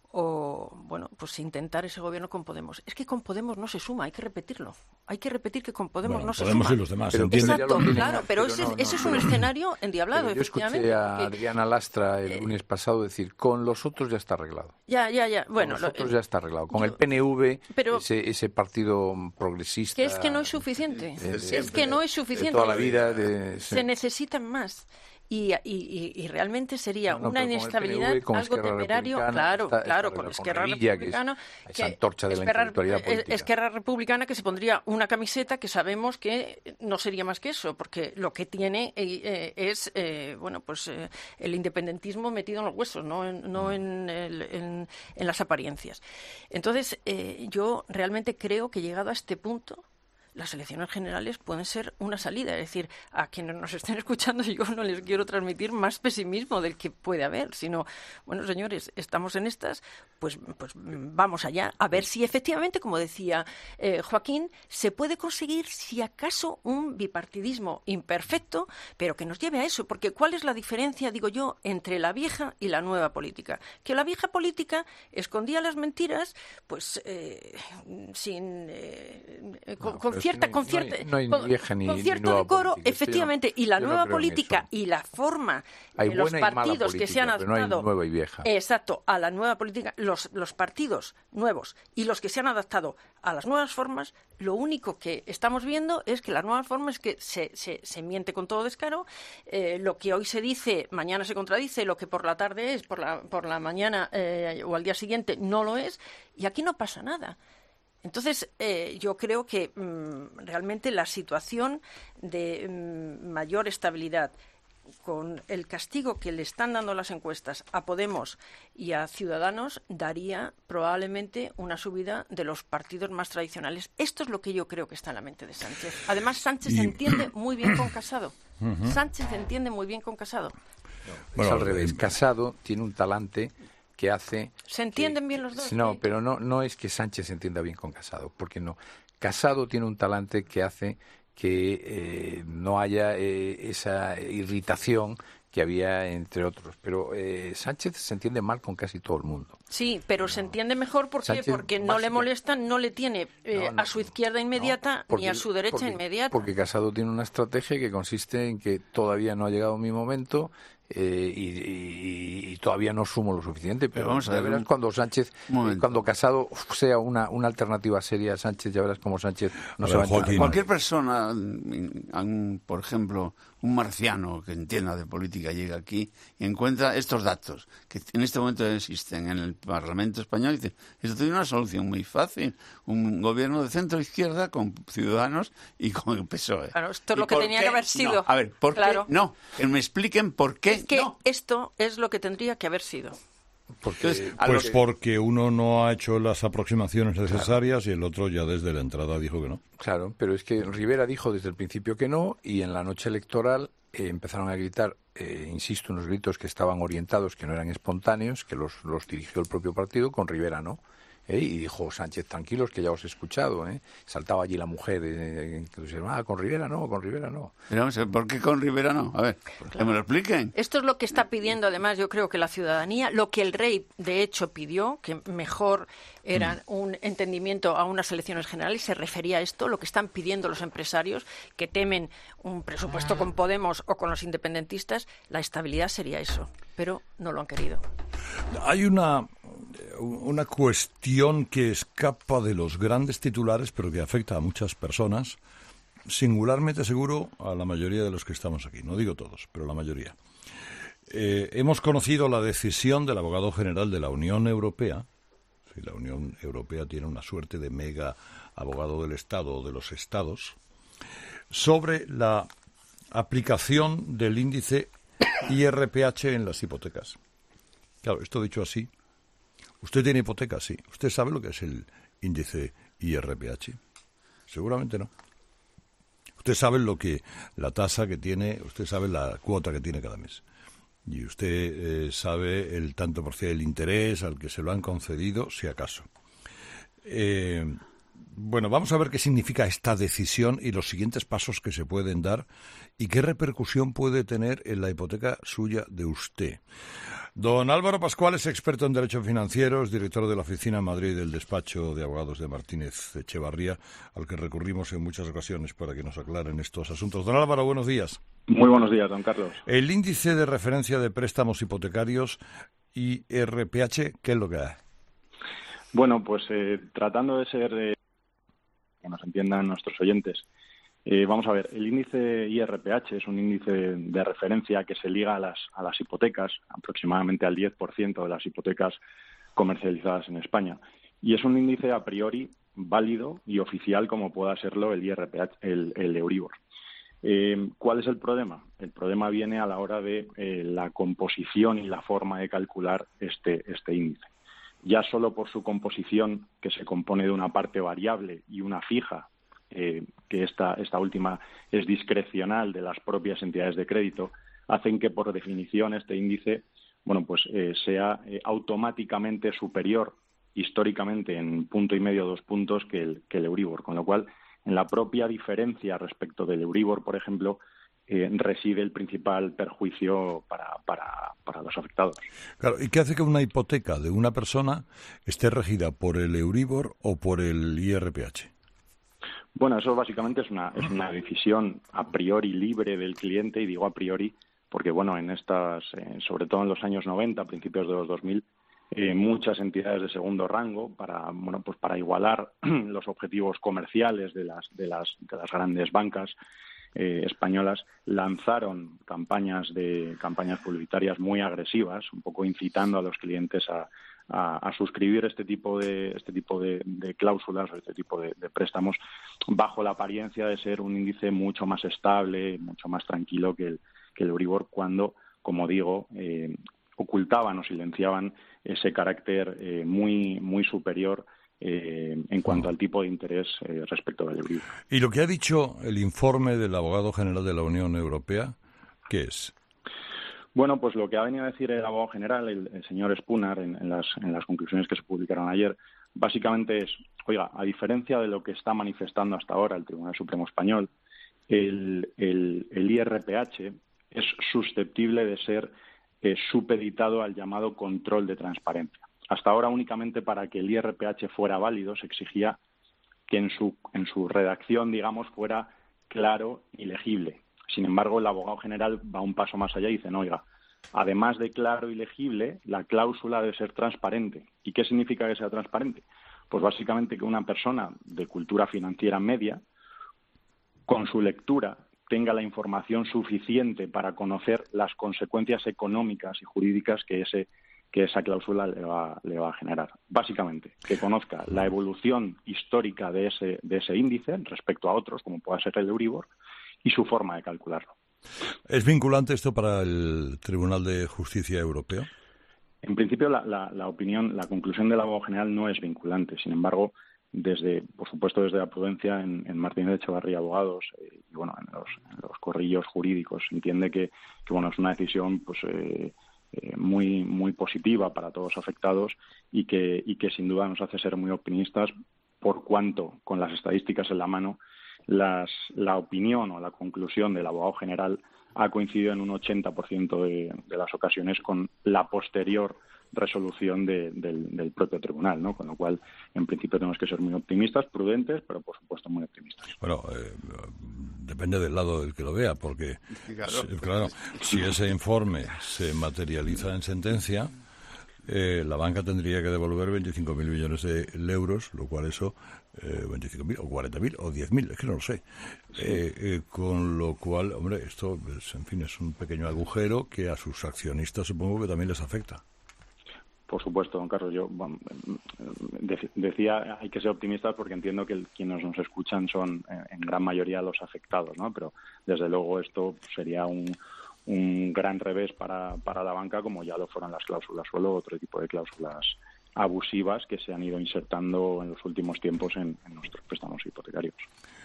o, bueno, pues intentar ese gobierno con Podemos. Es que con Podemos no se suma, hay que repetirlo. Hay que repetir que con Podemos bueno, no se Podemos suma. Y los demás, pero, exacto, claro, pero, pero ese, no, no, ese es pero, un escenario endiablado, yo efectivamente. Yo escuché a porque, Adriana Lastra el lunes eh, pasado decir, con los otros ya está arreglado. Ya, ya, ya. Bueno, con los otros lo, ya está arreglado. Con yo, el P N V, pero, ese, ese partido progresista... Que es que no es suficiente. De, de, es que no es suficiente. De toda la vida. De, se sí. necesitan más. Y, y, y realmente sería no, no, una inestabilidad, P N V, algo temerario, claro, está, claro, está con Esquerra Republicana, que es esa antorcha de la intelectualidad política. Esquerra Republicana que se pondría una camiseta que sabemos que no sería más que eso, porque lo que tiene eh, es, eh, bueno, pues eh, el independentismo metido en los huesos, no en, no mm. en, el, en, en las apariencias. Entonces, eh, yo realmente creo que llegado a este punto, las elecciones generales pueden ser una salida. Es decir, a quienes nos estén escuchando, yo no les quiero transmitir más pesimismo del que puede haber, sino, bueno, señores, estamos en estas, pues, pues vamos allá, a ver si efectivamente, como decía eh, Joaquín, se puede conseguir, si acaso, un bipartidismo imperfecto, pero que nos lleve a eso. Porque ¿cuál es la diferencia, digo yo, entre la vieja y la nueva política? Que la vieja política escondía las mentiras, pues, eh, sin... Eh, con, con cierta, no, con cierta, no hay, no hay vieja ni, con ni cierto nueva decoro, política. efectivamente, Sí, no, y la yo nueva no creo en política eso. y la forma Hay de los buena y mala partidos política, que se han pero no hay adaptado, nueva y vieja. exacto, a la nueva política, los, los partidos nuevos y los que se han adaptado a las nuevas formas, lo único que estamos viendo es que las nuevas formas es que se, se, se miente con todo descaro, eh, lo que hoy se dice, mañana se contradice, lo que por la tarde es, por la, por la mañana eh, o al día siguiente no lo es, y aquí no pasa nada. Entonces, eh, yo creo que mmm, realmente la situación de mmm, mayor estabilidad, con el castigo que le están dando las encuestas a Podemos y a Ciudadanos, daría probablemente una subida de los partidos más tradicionales. Esto es lo que yo creo que está en la mente de Sánchez. Además, Sánchez Y... se entiende muy bien con Casado. Uh-huh. Sánchez se entiende muy bien con Casado. No, es al revés. Casado tiene un talante que hace... ¿Se entienden bien los dos? No, pero no, no es que Sánchez se entienda bien con Casado, porque no. Casado tiene un talante que hace que eh, no haya eh, esa irritación que había entre otros. Pero eh, Sánchez se entiende mal con casi todo el mundo. Sí, pero se entiende mejor ¿por qué? Sánchez porque no le molestan, no le tiene eh, No, no, a su izquierda inmediata no, porque- ni a su derecha porque- inmediata. Porque Casado tiene una estrategia que consiste en que todavía no ha llegado mi momento eh, y, y- y todavía no sumo lo suficiente. Pero, Pero vamos a ya ver verás un- cuando Sánchez, un momento. cuando Casado sea una, una alternativa seria a Sánchez, ya verás cómo Sánchez no A se ver, va a enterar. Cualquier persona, mm, un- por ejemplo, un marciano que entienda de política llega aquí y encuentra estos datos que en este momento existen en el Parlamento español y dice, esto tiene una solución muy fácil, un gobierno de centro-izquierda con Ciudadanos y con el P S O E. Claro, esto es ¿Y lo que por tenía qué? que haber sido. No, a ver, ¿por Claro. qué? No, que me expliquen por qué Es que no. esto es lo que tendría que haber sido. Entonces, a Pues lo que- porque uno no ha hecho las aproximaciones necesarias y el otro ya desde la entrada dijo que no. Claro, pero es que Rivera dijo desde el principio que no y en la noche electoral eh, empezaron a gritar, eh, insisto, unos gritos que estaban orientados, que no eran espontáneos, que los, los dirigió el propio partido, con Rivera no. ¿eh? Y dijo Sánchez, tranquilos, que ya os he escuchado. ¿eh? Saltaba allí la mujer, eh, entonces, ah, con Rivera no, con Rivera no. Pero vamos a ver, ¿por qué con Rivera no? A ver, que me lo expliquen. Esto es lo que está pidiendo, además, yo creo que la ciudadanía, lo que el rey, de hecho, pidió, que mejor era un entendimiento a unas elecciones generales, se refería a esto, lo que están pidiendo los empresarios, que temen un presupuesto con Podemos o con los independentistas, la estabilidad sería eso, pero no lo han querido. Hay una, una cuestión que escapa de los grandes titulares, pero que afecta a muchas personas, singularmente seguro a la mayoría de los que estamos aquí. No digo todos, pero la mayoría. Eh, hemos conocido la decisión del abogado general de la Unión Europea. Si la Unión Europea tiene una suerte de mega abogado del Estado o de los Estados, sobre la aplicación del índice I R P H en las hipotecas. Claro, esto dicho así, usted tiene hipoteca, sí. ¿Usted sabe lo que es el índice I R P H? Seguramente no. Usted sabe lo que la tasa que tiene, usted sabe la cuota que tiene cada mes. Y usted eh, sabe el tanto por ciento del interés al que se lo han concedido, si acaso. Eh, bueno, vamos a ver qué significa esta decisión y los siguientes pasos que se pueden dar y qué repercusión puede tener en la hipoteca suya de usted. Don Álvaro Pascual es experto en Derecho Financiero, es director de la oficina en Madrid del despacho de abogados de Martínez Echevarría, al que recurrimos en muchas ocasiones para que nos aclaren estos asuntos. Don Álvaro, buenos días. Muy buenos días, don Carlos. El índice de referencia de préstamos hipotecarios I R P H, ¿qué es lo que es? Bueno, pues eh, tratando de ser, eh, que nos entiendan nuestros oyentes, eh, vamos a ver, el índice I R P H es un índice de referencia que se liga a las, a las hipotecas, aproximadamente al diez por ciento de las hipotecas comercializadas en España. Y es un índice a priori válido y oficial como pueda serlo el I R P H, el, el Euribor. Eh, ¿Cuál es el problema? El problema viene a la hora de eh, la composición y la forma de calcular este, este índice. Ya solo por su composición, que se compone de una parte variable y una fija, eh, que esta, esta última es discrecional de las propias entidades de crédito, hacen que por definición este índice, bueno, pues eh, sea eh, automáticamente superior históricamente en punto y medio, dos puntos que el, que el Euribor, con lo cual en la propia diferencia respecto del Euribor, por ejemplo, eh, reside el principal perjuicio para, para, para los afectados. Claro, ¿y qué hace que una hipoteca de una persona esté regida por el Euribor o por el I R P H? Bueno, eso básicamente es una, es una decisión a priori libre del cliente, y digo a priori porque, bueno, en estas, eh, sobre todo en los años noventa, principios de los dos mil, eh, muchas entidades de segundo rango, para, bueno, pues para igualar los objetivos comerciales de las, de las, de las grandes bancas eh, españolas, lanzaron campañas de campañas publicitarias muy agresivas, un poco incitando a los clientes a, a, a suscribir este tipo de este tipo de, de cláusulas o este tipo de, de préstamos, bajo la apariencia de ser un índice mucho más estable, mucho más tranquilo que el que el Euribor, cuando, como digo, eh, ocultaban o silenciaban ese carácter eh, muy muy superior eh, en cuanto al tipo de interés eh, respecto del Euribor. Y lo que ha dicho el informe del abogado general de la Unión Europea, ¿qué es? Bueno, pues lo que ha venido a decir el abogado general, el, el señor Spunar, en, en, las, en las conclusiones que se publicaron ayer, básicamente es, oiga, a diferencia de lo que está manifestando hasta ahora el Tribunal Supremo Español, el, el, el I R P H es susceptible de ser eh, supeditado al llamado control de transparencia. Hasta ahora, únicamente para que el I R P H fuera válido, se exigía que en su, en su redacción, digamos, fuera claro y legible. Sin embargo, el abogado general va un paso más allá y dice, no, oiga, además de claro y legible, la cláusula debe ser transparente. ¿Y qué significa que sea transparente? Pues básicamente que una persona de cultura financiera media, con su lectura, tenga la información suficiente para conocer las consecuencias económicas y jurídicas que ese que esa cláusula le va, le va a generar. Básicamente, que conozca la evolución histórica de ese, de ese índice respecto a otros, como pueda ser el Euribor, y su forma de calcularlo. ¿Es vinculante esto para el Tribunal de Justicia Europeo? En principio, la, la, la opinión, la conclusión del abogado general no es vinculante. Sin embargo, desde, por supuesto, desde la prudencia en, en Martínez Echevarría Abogados eh, y bueno, en los, en los corrillos jurídicos, se entiende que, que bueno, es una decisión pues eh, eh, muy muy positiva para todos los afectados y que y que sin duda nos hace ser muy optimistas, por cuanto, con las estadísticas en la mano, las, la opinión o la conclusión del abogado general ha coincidido en un ochenta por ciento de, de las ocasiones con la posterior resolución de, del, del propio tribunal, ¿no? Con lo cual, en principio, tenemos que ser muy optimistas, prudentes, pero por supuesto muy optimistas. Bueno, eh, depende del lado del que lo vea, porque claro, si, claro, si ese informe se materializa en sentencia, eh, la banca tendría que devolver veinticinco mil millones de euros, lo cual eso, eh, veinticinco mil o cuarenta mil o diez mil, es que no lo sé. Sí. Eh, eh, con lo cual, hombre, esto, pues, en fin, es un pequeño agujero que a sus accionistas supongo que también les afecta. Por supuesto, don Carlos. Yo bueno, decía hay que ser optimistas porque entiendo que el, quienes nos escuchan son eh, en gran mayoría los afectados, ¿no? Pero desde luego esto sería un, un gran revés para, para la banca, como ya lo fueron las cláusulas suelo, otro tipo de cláusulas abusivas que se han ido insertando en los últimos tiempos en, en nuestros préstamos hipotecarios.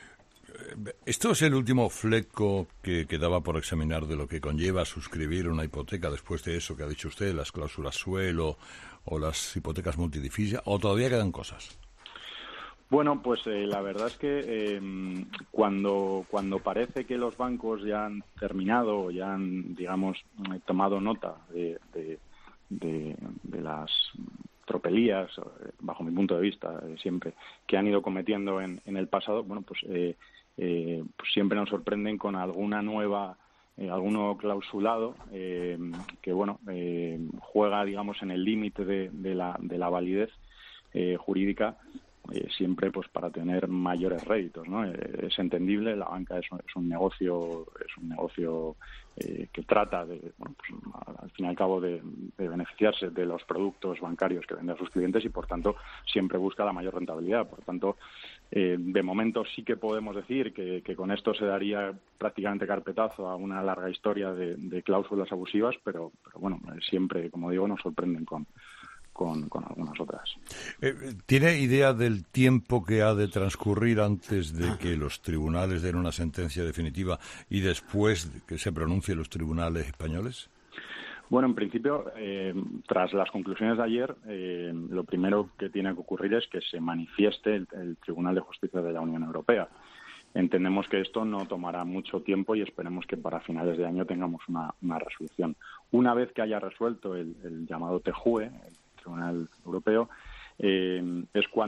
¿Esto es el último fleco que quedaba por examinar de lo que conlleva suscribir una hipoteca después de eso que ha dicho usted, las cláusulas suelo o las hipotecas multidivisas, o todavía quedan cosas? Bueno, pues eh, la verdad es que eh, cuando cuando parece que los bancos ya han terminado o ya han, digamos, tomado nota de, de, de, de las tropelías, bajo mi punto de vista, eh, siempre, que han ido cometiendo en, en el pasado, bueno, pues, eh, eh, pues siempre nos sorprenden con alguna nueva, eh, algún nuevo clausulado eh, que, bueno, eh, juega, digamos, en el límite de, de, la, de la validez eh, jurídica, eh, siempre pues para tener mayores réditos, ¿no? Eh, es entendible, la banca es un, es un negocio, es un negocio eh, que trata de, bueno, pues, al fin y al cabo de, de beneficiarse de los productos bancarios que vende a sus clientes y por tanto siempre busca la mayor rentabilidad. Por tanto, eh, de momento sí que podemos decir que, que con esto se daría prácticamente carpetazo a una larga historia de, de cláusulas abusivas, pero, pero bueno, siempre, como digo, nos sorprenden con Con, con algunas otras. Eh, ¿Tiene idea del tiempo que ha de transcurrir antes de que los tribunales den una sentencia definitiva y después de que se pronuncien los tribunales españoles? Bueno, en principio, eh, tras las conclusiones de ayer, eh, lo primero que tiene que ocurrir es que se manifieste el, el Tribunal de Justicia de la Unión Europea. Entendemos que esto no tomará mucho tiempo y esperemos que para finales de año tengamos una, una resolución. Una vez que haya resuelto el, el llamado T J U E, el Tribunal Europeo, eh, es cuando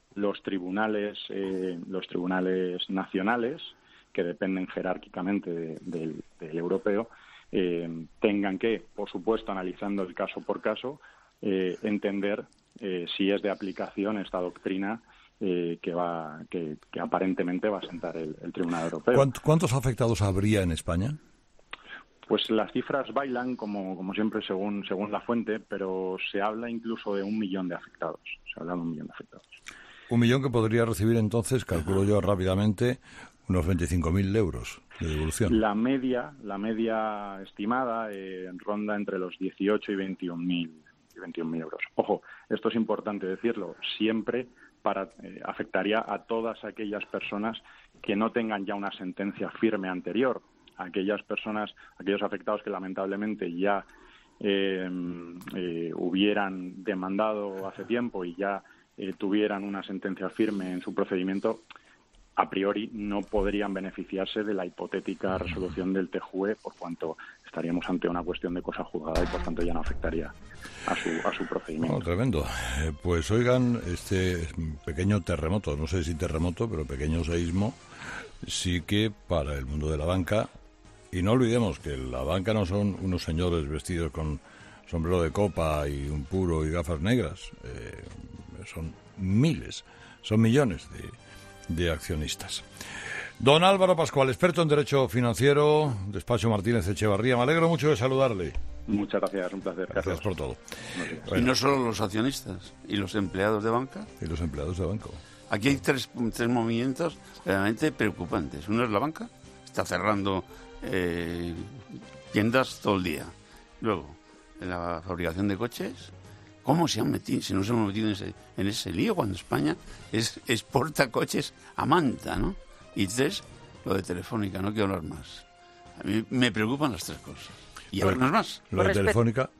los tribunales, eh, los tribunales nacionales, que dependen jerárquicamente de, del, del europeo, eh, tengan que, por supuesto, analizando el caso por caso, eh, entender eh, si es de aplicación esta doctrina eh, que va, que, que aparentemente va a sentar el, el Tribunal Europeo. ¿Cuántos afectados habría en España? Pues las cifras bailan, como, como siempre, según, según la fuente, pero se habla incluso de un millón de afectados. Se habla de un millón de afectados. Un millón que podría recibir entonces, calculo yo rápidamente, unos veinticinco mil euros de devolución. La media, la media estimada eh, ronda entre los dieciocho y veintiún mil euros. Ojo, esto es importante decirlo, siempre para eh, afectaría a todas aquellas personas que no tengan ya una sentencia firme anterior. Aquellas personas, aquellos afectados que lamentablemente ya eh, eh, hubieran demandado hace tiempo y ya eh, tuvieran una sentencia firme en su procedimiento, a priori no podrían beneficiarse de la hipotética resolución del T J U E, por cuanto estaríamos ante una cuestión de cosa juzgada y por tanto ya no afectaría a su, a su procedimiento. Oh, tremendo. Eh, pues oigan, este pequeño terremoto, no sé si terremoto, pero pequeño seísmo, sí que para el mundo de la banca. Y no olvidemos que la banca no son unos señores vestidos con sombrero de copa y un puro y gafas negras. Eh, son miles, son millones de, de accionistas. Don Álvaro Pascual, experto en Derecho Financiero, Despacho Martínez Echevarría. Me alegro mucho de saludarle. Muchas gracias, un placer. Gracias por todo. Bueno. Y no solo los accionistas, y los empleados de banca. Y los empleados de banco. Aquí hay tres, tres movimientos realmente preocupantes. Uno es la banca, está cerrando Eh, tiendas todo el día. Luego, en la fabricación de coches, ¿cómo se han metido? Si no se han metido en ese, en ese lío cuando España es, exporta coches a manta, ¿no? Y tres, lo de Telefónica, no quiero hablar más. A mí me preocupan las tres cosas. Y ahora no es más. Lo de Telefónica.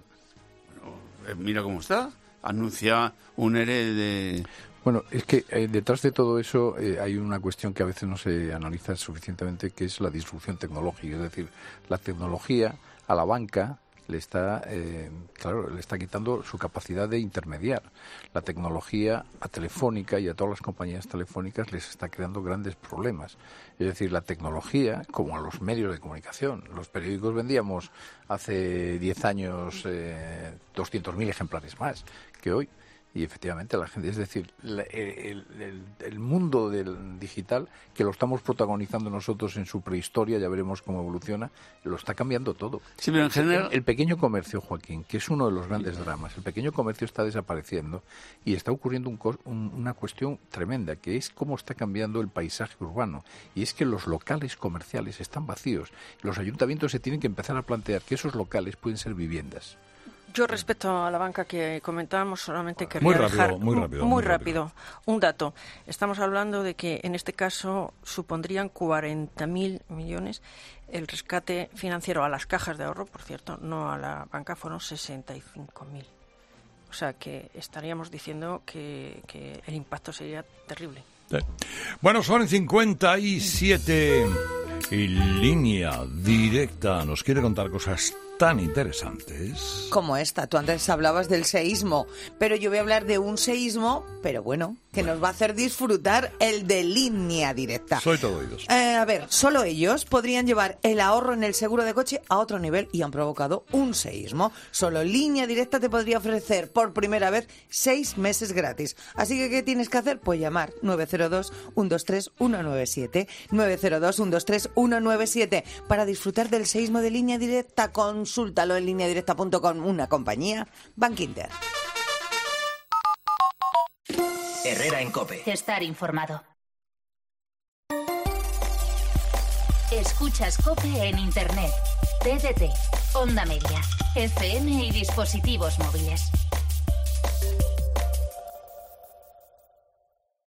Bueno, eh, mira cómo está. Anuncia un E R E de... Bueno, es que eh, detrás de todo eso eh, hay una cuestión que a veces no se analiza suficientemente, que es la disrupción tecnológica. Es decir, la tecnología a la banca le está, eh, claro, le está quitando su capacidad de intermediar. La tecnología a Telefónica y a todas las compañías telefónicas les está creando grandes problemas. Es decir, la tecnología, como a los medios de comunicación. Los periódicos vendíamos hace diez años eh, doscientos mil ejemplares más que hoy. Y efectivamente la gente, es decir, el, el, el mundo del digital, que lo estamos protagonizando nosotros en su prehistoria, ya veremos cómo evoluciona, lo está cambiando todo. Sí, pero en general... El, el pequeño comercio, Joaquín, que es uno de los grandes dramas, el pequeño comercio está desapareciendo y está ocurriendo un, un, una cuestión tremenda, que es cómo está cambiando el paisaje urbano. Y es que los locales comerciales están vacíos. Los ayuntamientos se tienen que empezar a plantear que esos locales pueden ser viviendas. Yo respecto a la banca que comentábamos, solamente querría muy rápido, dejar muy rápido, muy, muy rápido, rápido un dato. Estamos hablando de que en este caso supondrían cuarenta mil millones el rescate financiero a las cajas de ahorro, por cierto, no a la banca, fueron sesenta y cinco mil. O sea que estaríamos diciendo que, que el impacto sería terrible. Sí. Bueno, son cincuenta y siete y Línea Directa nos quiere contar cosas tan interesantes. Como esta, tú antes hablabas del seísmo, pero yo voy a hablar de un seísmo, pero bueno, que bueno. nos va a hacer disfrutar el de Línea Directa. Soy todo oídos. Eh, a ver, solo ellos podrían llevar el ahorro en el seguro de coche a otro nivel y han provocado un seísmo. Solo Línea Directa te podría ofrecer por primera vez seis meses gratis. Así que, ¿qué tienes que hacer? Pues llamar nueve cero dos, uno dos tres, uno nueve siete, nueve cero dos, uno dos tres, uno nueve siete para disfrutar del seísmo de Línea Directa. Consúltalo en línea directa punto com, una compañía Bankinter. Herrera en COPE. Estar informado. Escuchas COPE en Internet, T D T, Onda Media, F M y dispositivos móviles.